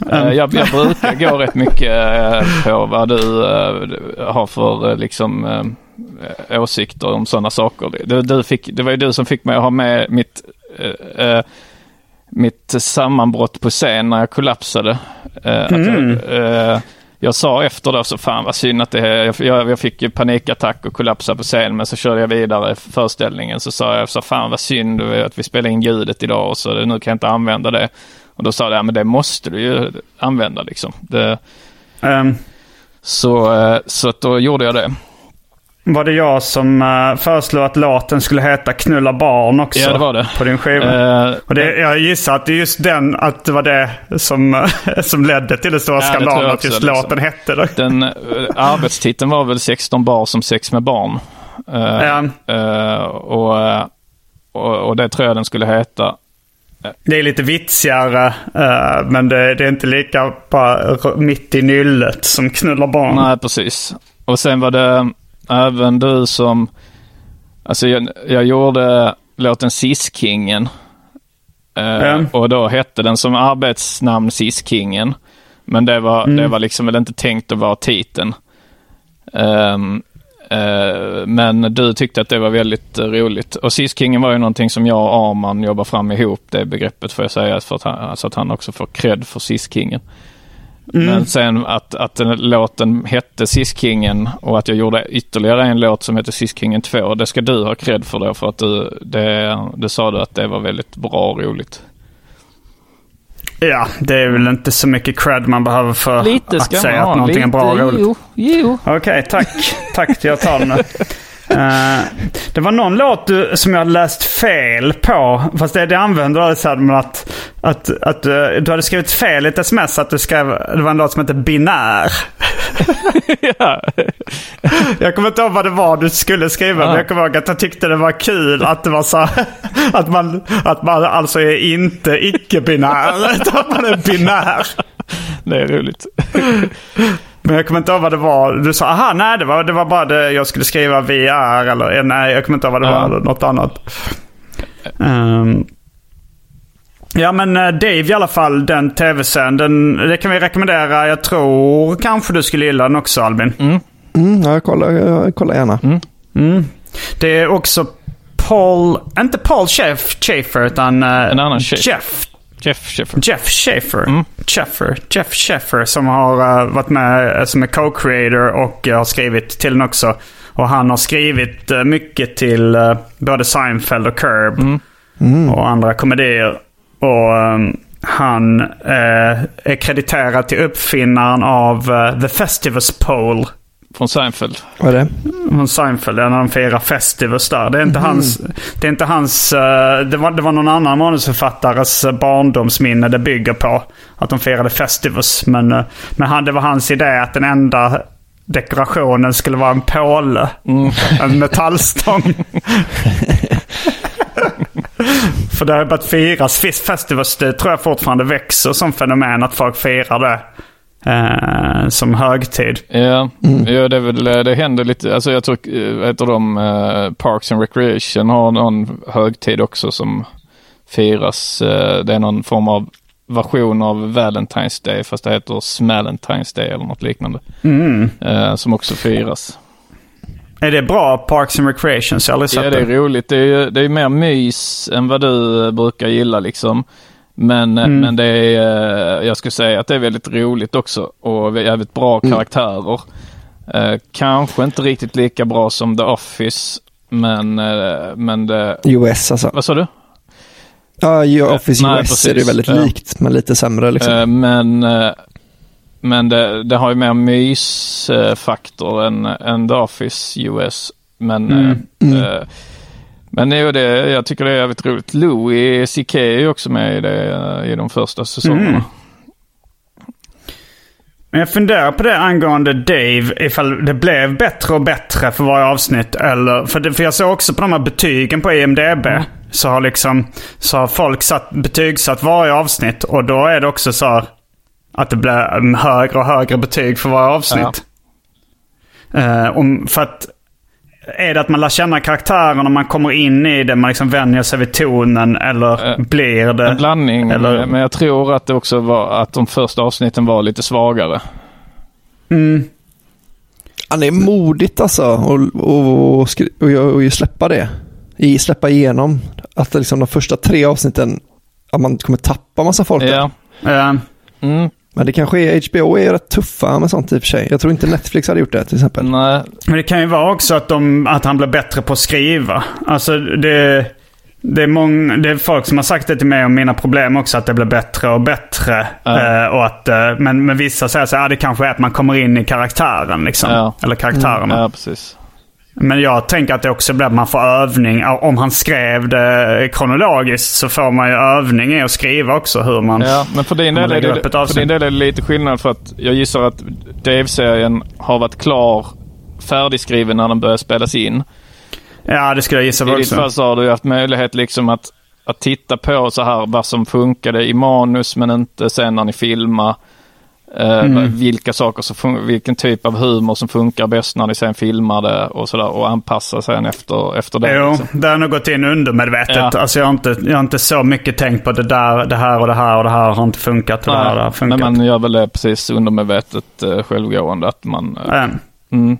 [SPEAKER 6] Uh, jag, jag brukar gå rätt mycket uh, på vad du uh, har för uh, liksom uh, åsikter om sådana saker. Du, du fick, det var ju du som fick mig att ha med mitt uh, uh, mitt sammanbrott på scen när jag kollapsade. Uh, mm. att, uh, jag sa efter det så fan vad synd att det är, jag, jag fick ju panikattack och kollapsa på scen, men så körde jag vidare föreställningen, så sa jag så fan vad synd att vi spelar in ljudet idag och så nu kan jag inte använda det. Och då sa jag, ja, men det måste du ju använda liksom. Det, um, så, så att då gjorde jag det.
[SPEAKER 5] Var det jag som uh, föreslog att låten skulle heta Knulla barn också?
[SPEAKER 6] Ja, det var det.
[SPEAKER 5] På din skiva. Uh, och det, jag gissar att det är just den, att det var det som, som ledde till det stora ja, skandalen, att just liksom. Låten hette det.
[SPEAKER 6] Den uh, arbetstiteln var väl sexton bar som sex med barn. Uh, ja. uh, och, och, och det tror jag den skulle heta.
[SPEAKER 5] Det är lite vitsigare, uh, men det, det är inte lika bara mitt i nyllet som Knulla barn.
[SPEAKER 6] Nej, precis. Och sen var det även du som, alltså jag, jag gjorde låten Siskingen uh, mm. och då hette den som arbetsnamn Siskingen, men det var, mm. det var liksom väl inte tänkt att vara titeln. Um, uh, men du tyckte att det var väldigt uh, roligt, och Siskingen var ju någonting som jag och Arman jobbar fram ihop, det begreppet får jag säga, för att han, alltså att han också får cred för Siskingen. Mm. Men sen att, att den låten hette Siskingen och att jag gjorde ytterligare en låt som heter Siskingen två, det ska du ha cred för då, för att du, det, det sa du att det var väldigt bra och roligt.
[SPEAKER 5] Ja, det är väl inte så mycket cred man behöver för
[SPEAKER 6] lite
[SPEAKER 5] att säga att någonting lite, är bra och roligt.
[SPEAKER 6] Jo, jo.
[SPEAKER 5] Okej, okay, tack. Tack till jag tar den. Uh, det var någon låt du, som jag hade läst fel på, fast det, det använde jag så här, men att, att, att uh, du hade skrivit fel i ett sms, att du skrev, det var en låt som heter Binär. Ja. Jag kommer inte ihåg vad det var du skulle skriva, ja. Men jag kommer ihåg att jag tyckte det var kul att det var så att man, att man alltså är inte icke-binär, utan att man är binär.
[SPEAKER 6] Det är roligt.
[SPEAKER 5] Men jag kommer inte ihåg vad det var. Du sa, aha, nej, det var, det var bara det jag skulle skriva V R, eller nej, jag kommer inte ihåg vad det ja. var, eller något annat. Um, ja, men Dave i alla fall, den tv-serien, den, det kan vi rekommendera. Jag tror kanske du skulle gilla den också, Albin.
[SPEAKER 7] Mm. Mm, jag kollar, jag kollar gärna.
[SPEAKER 5] Mm. Mm. Det är också Paul, inte Paul Schaefer, Schaefer utan uh,
[SPEAKER 6] en annan
[SPEAKER 5] Jeff.
[SPEAKER 6] Jeff Schaefer.
[SPEAKER 5] Jeff Schaefer.
[SPEAKER 6] Mm.
[SPEAKER 5] Schaefer. Jeff Schaefer som har uh, varit med uh, som är co-creator och uh, har skrivit till den också. Och han har skrivit uh, mycket till uh, både Seinfeld och Curb
[SPEAKER 6] mm.
[SPEAKER 5] Mm. och andra komedier. Och um, han uh, är krediterad till uppfinnaren av uh, The Festivus Pole.
[SPEAKER 6] Från Seinfeld.
[SPEAKER 7] Vad är det?
[SPEAKER 5] Från Seinfeld, när de firar Festivus där. Det är inte mm. hans... Det är inte hans... Uh, det, var, det var någon annan manusförfattares barndomsminne det bygger på. Att de firade Festivus. Men, uh, men han, det var hans idé att den enda dekorationen skulle vara en påle. Mm. En metallstång. För det har börjat firas. Festivus, det tror jag fortfarande växer som fenomen att folk firar det. Uh, som högtid.
[SPEAKER 6] Ja, mm. ja det, är väl, det händer lite. Alltså jag tror ett av de uh, Parks and Recreation har någon högtid också som firas. Uh, det är någon form av version av Valentine's Day, fast det heter Smalentine's Day eller något liknande.
[SPEAKER 5] Mm.
[SPEAKER 6] Uh, som också firas.
[SPEAKER 5] Är det bra, Parks and Recreation? Så jag har aldrig sett
[SPEAKER 6] ja, det är roligt. Det är, det är mer mys än vad du brukar gilla liksom. Men, mm. men det är, jag skulle säga att det är väldigt roligt också och jävligt bra karaktärer. Mm. Eh, kanske inte riktigt lika bra som The Office, men, eh, men det...
[SPEAKER 7] U S alltså.
[SPEAKER 6] Vad sa du?
[SPEAKER 7] Ja, uh, Office uh, U S nej, är det väldigt uh, likt, men lite sämre liksom.
[SPEAKER 6] Uh, men uh, men det, det har ju mer mysfaktor än, än The Office U S. Men... Mm. Uh, mm. Uh, Men det, det, jag tycker det är jävligt roligt. Louis C K är ju också med i, det, i de första säsongerna. Mm.
[SPEAKER 5] Men jag funderar på det angående Dave, ifall det blev bättre och bättre för varje avsnitt. Eller, för, det, för jag såg också på de här betygen på I M D B. Mm. Så har liksom, så har folk satt, betygsatt varje avsnitt. Och då är det också så att det blir högre och högre betyg för varje avsnitt. Ja. Uh, om, för att är det att man lär känna karaktären och man kommer in i det, man liksom vänjer sig vid tonen, eller äh, blir det...
[SPEAKER 6] En blandning,
[SPEAKER 5] eller...
[SPEAKER 6] men jag tror att det också var att de första avsnitten var lite svagare.
[SPEAKER 5] Mm.
[SPEAKER 7] Ja, det är modigt alltså och, och, och, och, och, och släppa det. I, släppa igenom att liksom de första tre avsnitten att man kommer tappa massa folk där.
[SPEAKER 6] Ja.
[SPEAKER 5] Ja.
[SPEAKER 6] Mm.
[SPEAKER 7] Men det kanske är, H B O är rätt tuffa med sånt i och för sig. Jag tror inte Netflix hade gjort det till exempel.
[SPEAKER 6] Nej.
[SPEAKER 5] Men det kan ju vara också att, de, att han blir bättre på att skriva. Alltså det, det, är många, det är folk som har sagt det till mig om mina problem också, att det blir bättre och bättre.
[SPEAKER 6] Ja.
[SPEAKER 5] Eh, och att, eh, men, men vissa säger så här, ah, det kanske är att man kommer in i karaktären liksom.
[SPEAKER 6] Ja.
[SPEAKER 5] Eller karaktärerna.
[SPEAKER 6] Mm. Ja, precis.
[SPEAKER 5] Men jag tänker att det också blir att man får övning. Om han skrev det kronologiskt så får man ju övning i att skriva också hur man...
[SPEAKER 6] Ja, men för din del är det, för din del är det lite skillnad, för att jag gissar att Dave-serien har varit klar, färdigskriven när den började spelas in.
[SPEAKER 5] Ja, det skulle jag gissa
[SPEAKER 6] också. I ditt
[SPEAKER 5] också.
[SPEAKER 6] fall så har du haft möjlighet liksom att, att titta på så här vad som funkade i manus men inte sen när ni filmar. Mm. Vilka saker som fun- vilken typ av humor som funkar bäst när ni sen filmar det och sådär, och anpassa sen efter, efter det.
[SPEAKER 5] Jo,
[SPEAKER 6] liksom.
[SPEAKER 5] det har nog gått in undermedvetet.
[SPEAKER 6] Ja.
[SPEAKER 5] Alltså jag har, inte, jag har inte så mycket tänkt på det där, det här och det här och det här har inte funkat och
[SPEAKER 6] Nej,
[SPEAKER 5] det här och det här har funkat.
[SPEAKER 6] Men man gör väl det precis undermedvetet uh, självgående att man... Uh,
[SPEAKER 5] mm.
[SPEAKER 6] Mm.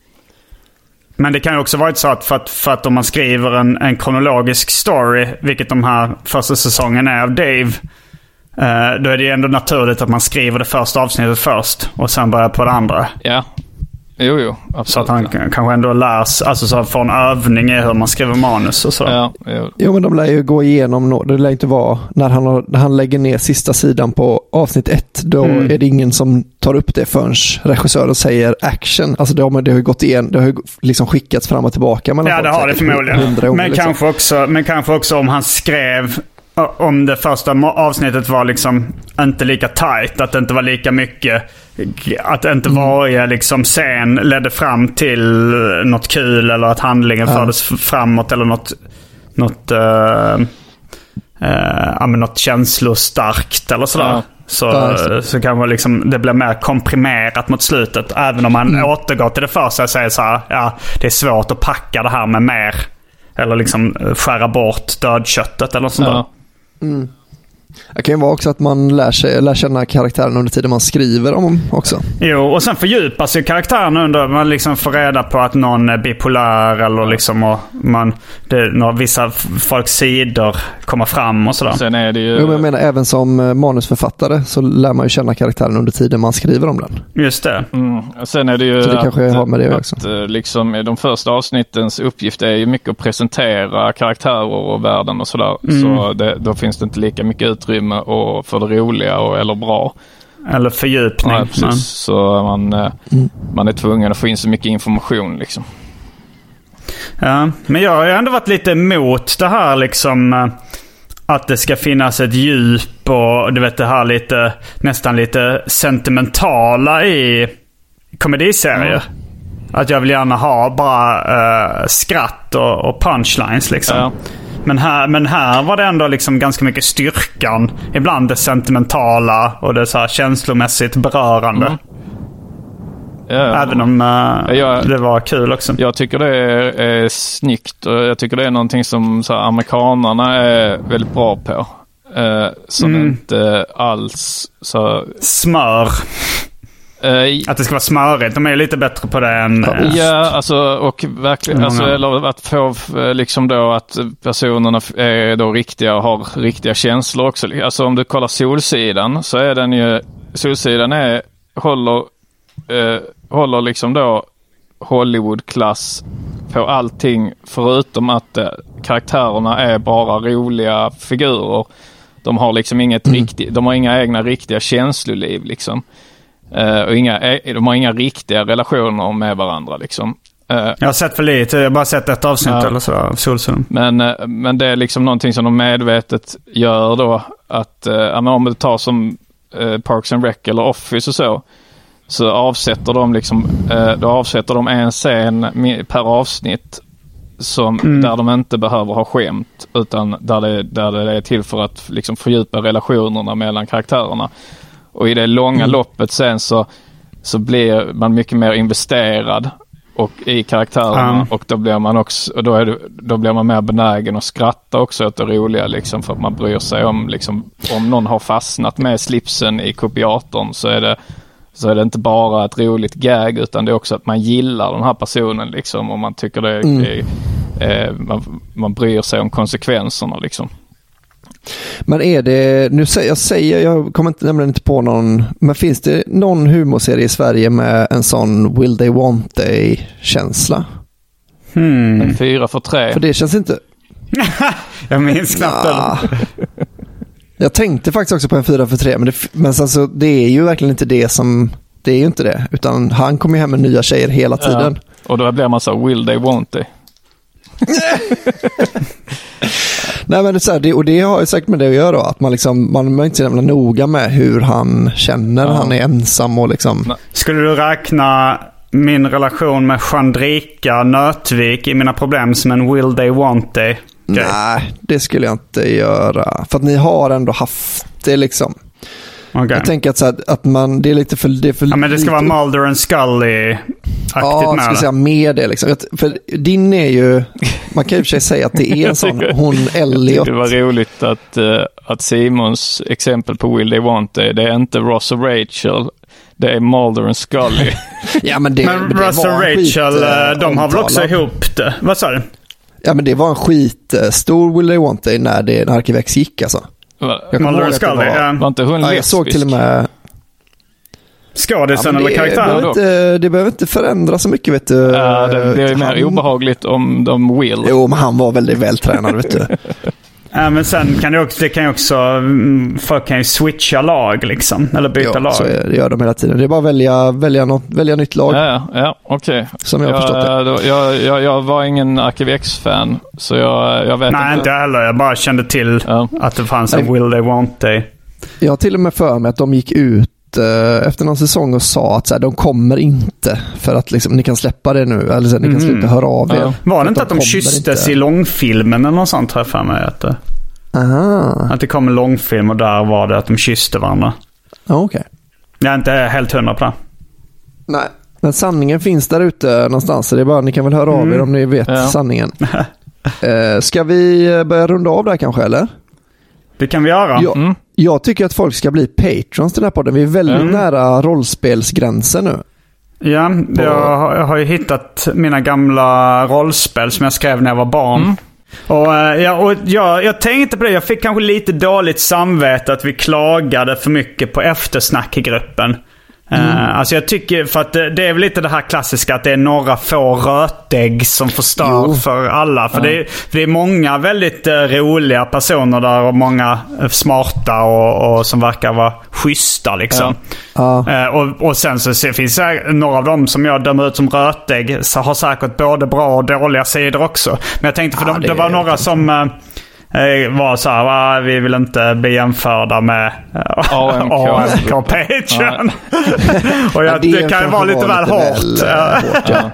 [SPEAKER 5] Men det kan ju också vara så att för att, för att om man skriver en, en kronologisk story, vilket de här första säsongen är av Dave, Uh, då är det ju ändå naturligt att man skriver det första avsnittet först och sen börjar på det andra.
[SPEAKER 6] Ja, jo jo. Absolut.
[SPEAKER 5] Så att han k- kanske ändå lärs, alltså så att få en övning i hur man skriver manus och så.
[SPEAKER 6] Ja, jo.
[SPEAKER 7] jo, men de lär ju gå igenom, det lär inte vara när han, har, när han lägger ner sista sidan på avsnitt ett, då mm. är det ingen som tar upp det förrän regissören säger action. Alltså det har, det har gått igen, det har liksom skickats fram och tillbaka.
[SPEAKER 5] Ja, det har det förmodligen.
[SPEAKER 7] Gånger,
[SPEAKER 5] men,
[SPEAKER 7] liksom.
[SPEAKER 5] kanske också, men kanske också om han skrev, om det första avsnittet var liksom inte lika tight, att det inte var lika mycket, att inte mm. varje liksom scen ledde fram till något kul eller att handlingen ja. fördes framåt eller något något uh, uh, ja, men något känslostarkt eller sådär. Ja. Så, ja, så kan man liksom, det blir mer komprimerat mot slutet, även om man mm. återgår till det första och säger så här, ja, det är svårt att packa det här med mer eller liksom skära bort dödköttet eller sånt ja. där.
[SPEAKER 7] Mm. Det kan ju vara också att man lär, sig, lär känna karaktären under tiden man skriver om dem också.
[SPEAKER 5] Jo, och sen fördjupas ju karaktären under man liksom får reda på att någon är bipolär eller liksom och man, det, några, vissa folks sidor kommer fram och sådär.
[SPEAKER 6] Sen är det ju...
[SPEAKER 7] Jo, men jag menar även som manusförfattare så lär man ju känna karaktären under tiden man skriver om den.
[SPEAKER 5] Just det.
[SPEAKER 6] Mm. Sen är det ju
[SPEAKER 7] så det kanske
[SPEAKER 6] att,
[SPEAKER 7] har med det också.
[SPEAKER 6] Att, liksom, de första avsnittens uppgift är ju mycket att presentera karaktärer och världen och sådär. Mm. Så det, då finns det inte lika mycket utrymme och för det roliga och, eller bra.
[SPEAKER 5] Eller fördjupning.
[SPEAKER 6] Ja, precis. Men. Så man, mm. man är tvungen att få in så mycket information liksom.
[SPEAKER 5] Ja, men jag har ju ändå varit lite emot det här liksom att det ska finnas ett djup och du vet det här lite nästan lite sentimentala i komediserier. Mm. Att jag vill gärna ha bara uh, skratt och, och punchlines liksom. Ja. Men här, men här var det ändå liksom ganska mycket styrkan. Ibland det sentimentala och det så här känslomässigt berörande. Mm. Ja, även om uh, jag, det var kul också.
[SPEAKER 6] Jag tycker det är, är snyggt och jag tycker det är någonting som så här, amerikanerna är väldigt bra på. Uh, som mm. inte alls så...
[SPEAKER 5] Smör. Uh, att det ska vara smörigt. De är lite bättre på det än... Uh,
[SPEAKER 6] ja, alltså och verkligen alltså, eller att få liksom då att personerna är då riktiga och har riktiga känslor också. Alltså om du kollar Solsidan så är den ju... Solsidan är håller uh, håller liksom då Hollywood-klass på allting förutom att uh, karaktärerna är bara roliga figurer. De har liksom inget mm. riktigt, de har inga egna riktiga känsloliv liksom. Uh, och inga, de har inga riktiga relationer med varandra liksom. Uh,
[SPEAKER 5] jag har sett för lite, jag har bara sett ett avsnitt uh, eller så av Solsidan.
[SPEAKER 6] Men, uh, men det är liksom någonting som de medvetet gör då att uh, om det tar som uh, Parks and Rec eller Office och så så avsätter de liksom uh, då avsätter de en scen per avsnitt som, mm. där de inte behöver ha skämt utan där det, där det är till för att liksom fördjupa relationerna mellan karaktärerna. Och i det långa mm. loppet sen så, så blir man mycket mer investerad och i karaktärerna
[SPEAKER 5] Mm.
[SPEAKER 6] och då blir man också och då, är det, då blir man mer benägen att skratta också åt det roliga liksom, för att man bryr sig om liksom, om någon har fastnat med slipsen i kopiatorn så är det så är det inte bara ett roligt gag utan det är också att man gillar den här personen liksom, och man tycker det är,
[SPEAKER 7] Mm.
[SPEAKER 6] är eh, man, man bryr sig om konsekvenserna liksom.
[SPEAKER 7] Men är det, nu säger jag, säger, jag kommer inte, nämligen inte på någon, men finns det någon humorserie i Sverige med en sån Will They Want They-känsla?
[SPEAKER 5] Hmm.
[SPEAKER 6] En fyra för tre.
[SPEAKER 7] För det känns inte...
[SPEAKER 5] Jag minns knappt
[SPEAKER 7] nah. Jag tänkte faktiskt också på en fyra för tre, men, det, men alltså, det är ju verkligen inte det som... Det är ju inte det, utan han kommer ju hem med nya tjejer hela tiden.
[SPEAKER 6] Ja. Och då blir man så, will they, won't they?
[SPEAKER 7] Nej, men det är så här, det, och det har ju säkert med det att göra då, att man liksom, man är inte så jävla noga med hur han känner, ja. Han är ensam och liksom...
[SPEAKER 6] Nej.
[SPEAKER 5] Skulle du räkna min relation med Chandrika Nötvik i mina problem som en will they, want they? Okay.
[SPEAKER 7] Nej, det skulle jag inte göra. För att ni har ändå haft det liksom. Okay. Jag tänker att, så här, att man, det är lite för... Det är för
[SPEAKER 5] ja, men det ska
[SPEAKER 7] lite...
[SPEAKER 5] vara Mulder and Scully-aktigt
[SPEAKER 7] ja,
[SPEAKER 5] med
[SPEAKER 7] jag skulle
[SPEAKER 5] det.
[SPEAKER 7] säga mer det liksom. För din är ju... Man kan ju för sig säga att det är en sån... Hon Elliot.
[SPEAKER 6] Det var roligt att, uh, att Simons exempel på Will They Want They, det är inte Ross och Rachel. Det är Mulder and Scully.
[SPEAKER 7] ja, men det,
[SPEAKER 5] men
[SPEAKER 7] det
[SPEAKER 5] Ross och Rachel, skit, de har väl också ihop det? Vad sa du?
[SPEAKER 7] Ja, men det var en skit stor Will They Want They när, det, när Arkivex gick alltså.
[SPEAKER 5] Mulder and Scully, ja.
[SPEAKER 6] Var inte hon
[SPEAKER 7] ja, jag såg till och med...
[SPEAKER 5] Skådisen
[SPEAKER 7] ja,
[SPEAKER 5] eller karaktären?
[SPEAKER 7] Det, det behöver inte förändra så mycket, vet du.
[SPEAKER 6] Ja, det, det är ju mer obehagligt om de will.
[SPEAKER 7] Jo, men han var väldigt vältränad, vet du.
[SPEAKER 5] Ja, men sen kan det också, det kan ju också, folk kan ju switcha lag liksom, eller byta
[SPEAKER 7] ja,
[SPEAKER 5] lag.
[SPEAKER 7] Så det gör de hela tiden. Det är bara att välja, välja, något, välja nytt lag.
[SPEAKER 6] Ja, ja, okej. Okay.
[SPEAKER 7] Som jag har
[SPEAKER 6] jag,
[SPEAKER 7] förstått det.
[SPEAKER 6] Då, jag, jag, jag var ingen Arkivex-fan, så jag, jag vet
[SPEAKER 5] Nej, inte. Nej, inte heller. Jag bara kände till ja. att det fanns en Will They Want They.
[SPEAKER 7] Jag har till och med för mig att de gick ut efter någon säsong och sa att så här, de kommer inte för att liksom, ni kan släppa det nu eller så här, ni kan sluta mm. höra av er.
[SPEAKER 5] Ja. Var det inte att de, de kysstes inte. i långfilmen eller något sånt här för mig? Att det,
[SPEAKER 7] Aha.
[SPEAKER 5] att det kom en långfilm och där var det att de kysste varandra.
[SPEAKER 7] Ja, okej. Okay.
[SPEAKER 5] Jag är inte helt hundra på det.
[SPEAKER 7] Nej, men sanningen finns där ute någonstans så det är bara, ni kan väl höra av mm. er om ni vet ja. sanningen. uh, ska vi börja runda av där kanske, eller?
[SPEAKER 5] Det kan vi göra.
[SPEAKER 7] Ja. Mm. Jag tycker att folk ska bli patrons till den här podden. Vi är väldigt mm. nära rollspelsgränsen nu.
[SPEAKER 5] Ja, jag har, jag har ju hittat mina gamla rollspel som jag skrev när jag var barn. Mm. Och, ja, och jag, jag tänkte på det. Jag fick kanske lite dåligt samvete att vi klagade för mycket på eftersnack i gruppen. Mm. Uh, alltså jag tycker, för att det, det är väl lite det här klassiska att det är några få rötägg som förstör jo. för alla. För, mm. det, är, för det är många väldigt uh, roliga personer där och många uh, smarta och, och som verkar vara schyssta liksom.
[SPEAKER 7] Ja.
[SPEAKER 5] Uh, och, och sen så finns det några av dem som jag dömer ut som rötägg så har säkert både bra och dåliga sidor också. Men jag tänkte för ja, de, det, det var några som... Uh, var så här, va, vi vill inte bli jämförda med A M K Patreon. Och jag, det, det kan ju vara lite väl hårt.
[SPEAKER 7] Väl, ja.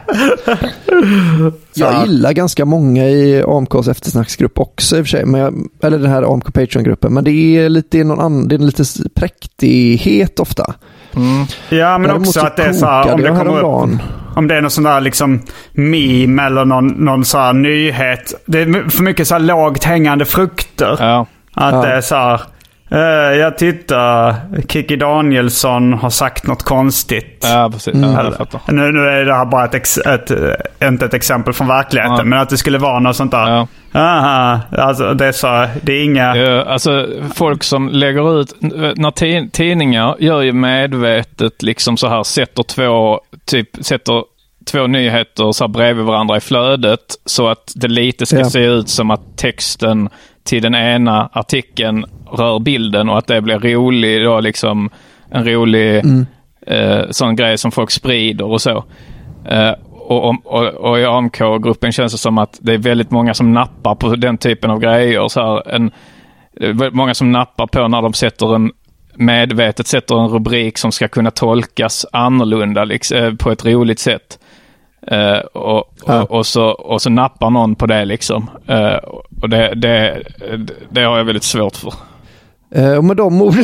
[SPEAKER 7] Jag gillar ganska många i A M K:s eftersnacksgrupp också i och för sig, men jag, eller den här A M K Patreon-gruppen, men det är lite någon annan, det är lite präktighet ofta.
[SPEAKER 5] Mm. Ja, men också att det är så här, om det kommer upp, om det är någon sån där liksom meme eller någon, någon så här nyhet. Det är för mycket så här lågt hängande frukter.
[SPEAKER 6] Ja.
[SPEAKER 5] Att
[SPEAKER 7] ja.
[SPEAKER 5] det är så här, uh, jag tittar, Kiki Danielsson har sagt något konstigt.
[SPEAKER 6] Ja, precis.
[SPEAKER 7] Mm.
[SPEAKER 6] Ja, jag
[SPEAKER 5] nu, nu är det här bara ett, ex, ett, inte ett exempel från verkligheten, ja. men att det skulle vara något sånt där.
[SPEAKER 6] Ja.
[SPEAKER 5] Aha, alltså det är så, det är inga...
[SPEAKER 6] Ja, alltså folk som lägger ut, när tidningar gör ju medvetet liksom så här, sätter två, typ, sätter två nyheter så här bredvid varandra i flödet så att det lite ska ja. se ut som att texten till den ena artikeln rör bilden och att det blir rolig då, liksom en rolig mm. eh, sån grej som folk sprider och så. Eh, och, och, och i A M K-gruppen känns det som att det är väldigt många som nappar på den typen av grejer. Så här, en, många som nappar på när de sätter en medvetet sätter en rubrik som ska kunna tolkas annorlunda liksom, på ett roligt sätt. Uh, och, ja. och, och, så, och så nappar någon på det liksom. Uh, och det, det, det har jag väldigt svårt för.
[SPEAKER 7] Uh, och med de ord...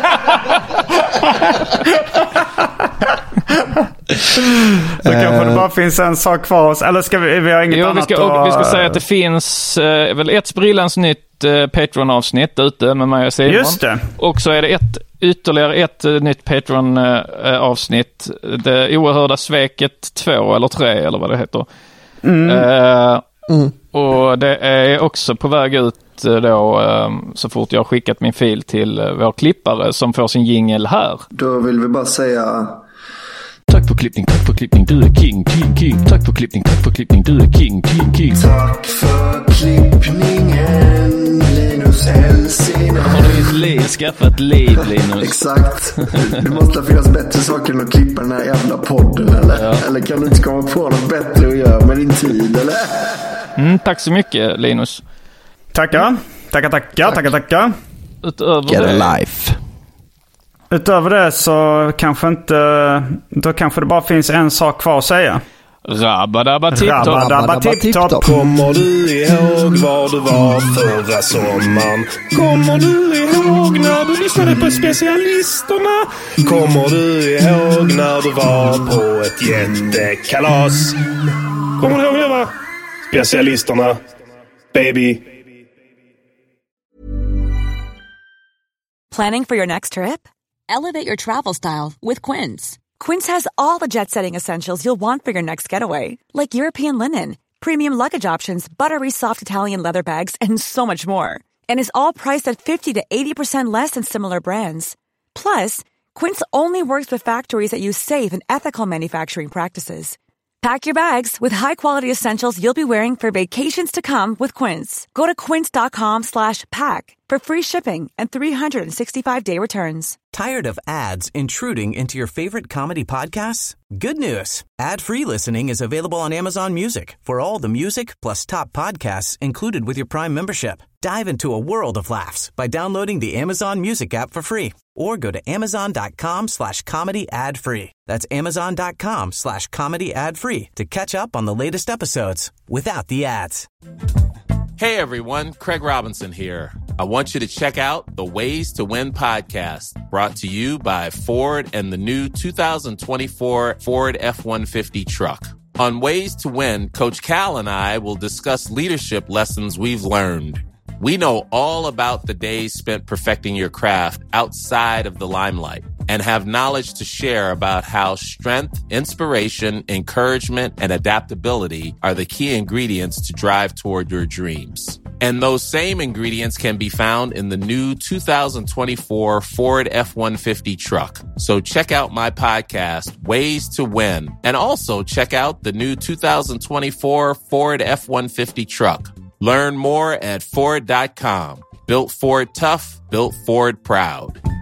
[SPEAKER 5] Så kanske det bara finns en sak kvar. Eller ska vi, vi har inget
[SPEAKER 6] jo,
[SPEAKER 5] annat
[SPEAKER 6] vi ska,
[SPEAKER 5] att...
[SPEAKER 6] vi ska säga att det finns eh, väl ett sprillans nytt eh, Patreon-avsnitt ute med mig och Simon.
[SPEAKER 5] Just det.
[SPEAKER 6] Och så är det ett, ytterligare ett eh, nytt Patreon-avsnitt. Eh, det oerhörda sveket två eller tre eller vad det heter. Mm. Eh, mm. Och det är också på väg ut då, så fort jag har skickat min fil till vår klippare som får sin jingle här.
[SPEAKER 7] Då vill vi bara säga
[SPEAKER 13] tack för klippning, tack för klippning, du är king, king, king. Tack för klippning, tack för klippning, du är king, king, king.
[SPEAKER 8] Tack för klippningen, Linus Helsing.
[SPEAKER 6] Har du ett liv, skaffat liv, Linus?
[SPEAKER 7] Exakt. Det måste finnas bättre saker än att klippa den här jävla podden, eller? Ja. Eller kan du inte komma på något bättre att göra med din tid, eller?
[SPEAKER 6] Mm, tack så mycket, Linus.
[SPEAKER 5] Tackar. Tackar, tackar, tackar, tackar.
[SPEAKER 6] Utöver
[SPEAKER 7] Get
[SPEAKER 6] det,
[SPEAKER 7] a life.
[SPEAKER 5] Utöver det så kanske inte... Då kanske det bara finns en sak kvar att säga.
[SPEAKER 6] Rabba-dabba tipp-topp.
[SPEAKER 5] Rabba-dabba tipp-topp.
[SPEAKER 8] Kommer du ihåg var du var förra sommaren? Kommer du ihåg när du lyssnade på specialisterna? Kommer du ihåg när du var på ett jättekalas? Kommer du ihåg det, va? Specialisterna. Baby.
[SPEAKER 9] Planning for your next trip? Elevate your travel style with Quince. Quince has all the jet-setting essentials you'll want for your next getaway, like European linen, premium luggage options, buttery soft Italian leather bags, and so much more. And is all priced at fifty to eighty percent less than similar brands. Plus, Quince only works with factories that use safe and ethical manufacturing practices. Pack your bags with high-quality essentials you'll be wearing for vacations to come with Quince. Go to quince.com slash pack for free shipping and three sixty-five day returns.
[SPEAKER 1] Tired of ads intruding into your favorite comedy podcasts? Good news. Ad-free listening is available on Amazon Music for all the music plus top podcasts included with your Prime membership. Dive into a world of laughs by downloading the Amazon Music app for free or go to amazon.com slash comedy ad free. That's amazon.com slash comedy ad free to catch up on the latest episodes without the ads.
[SPEAKER 14] Hey everyone, Craig Robinson here. I want you to check out the Ways to Win podcast, brought to you by Ford and the new two thousand twenty-four Ford F one fifty truck. On Ways to Win, Coach Cal and I will discuss leadership lessons we've learned. We know all about the days spent perfecting your craft outside of the limelight and have knowledge to share about how strength, inspiration, encouragement, and adaptability are the key ingredients to drive toward your dreams. And those same ingredients can be found in the new two thousand twenty-four Ford F one fifty truck. So check out my podcast, Ways to Win, and also check out the new two thousand twenty-four Ford F one fifty truck. Learn more at Ford dot com. Built Ford tough, built Ford proud.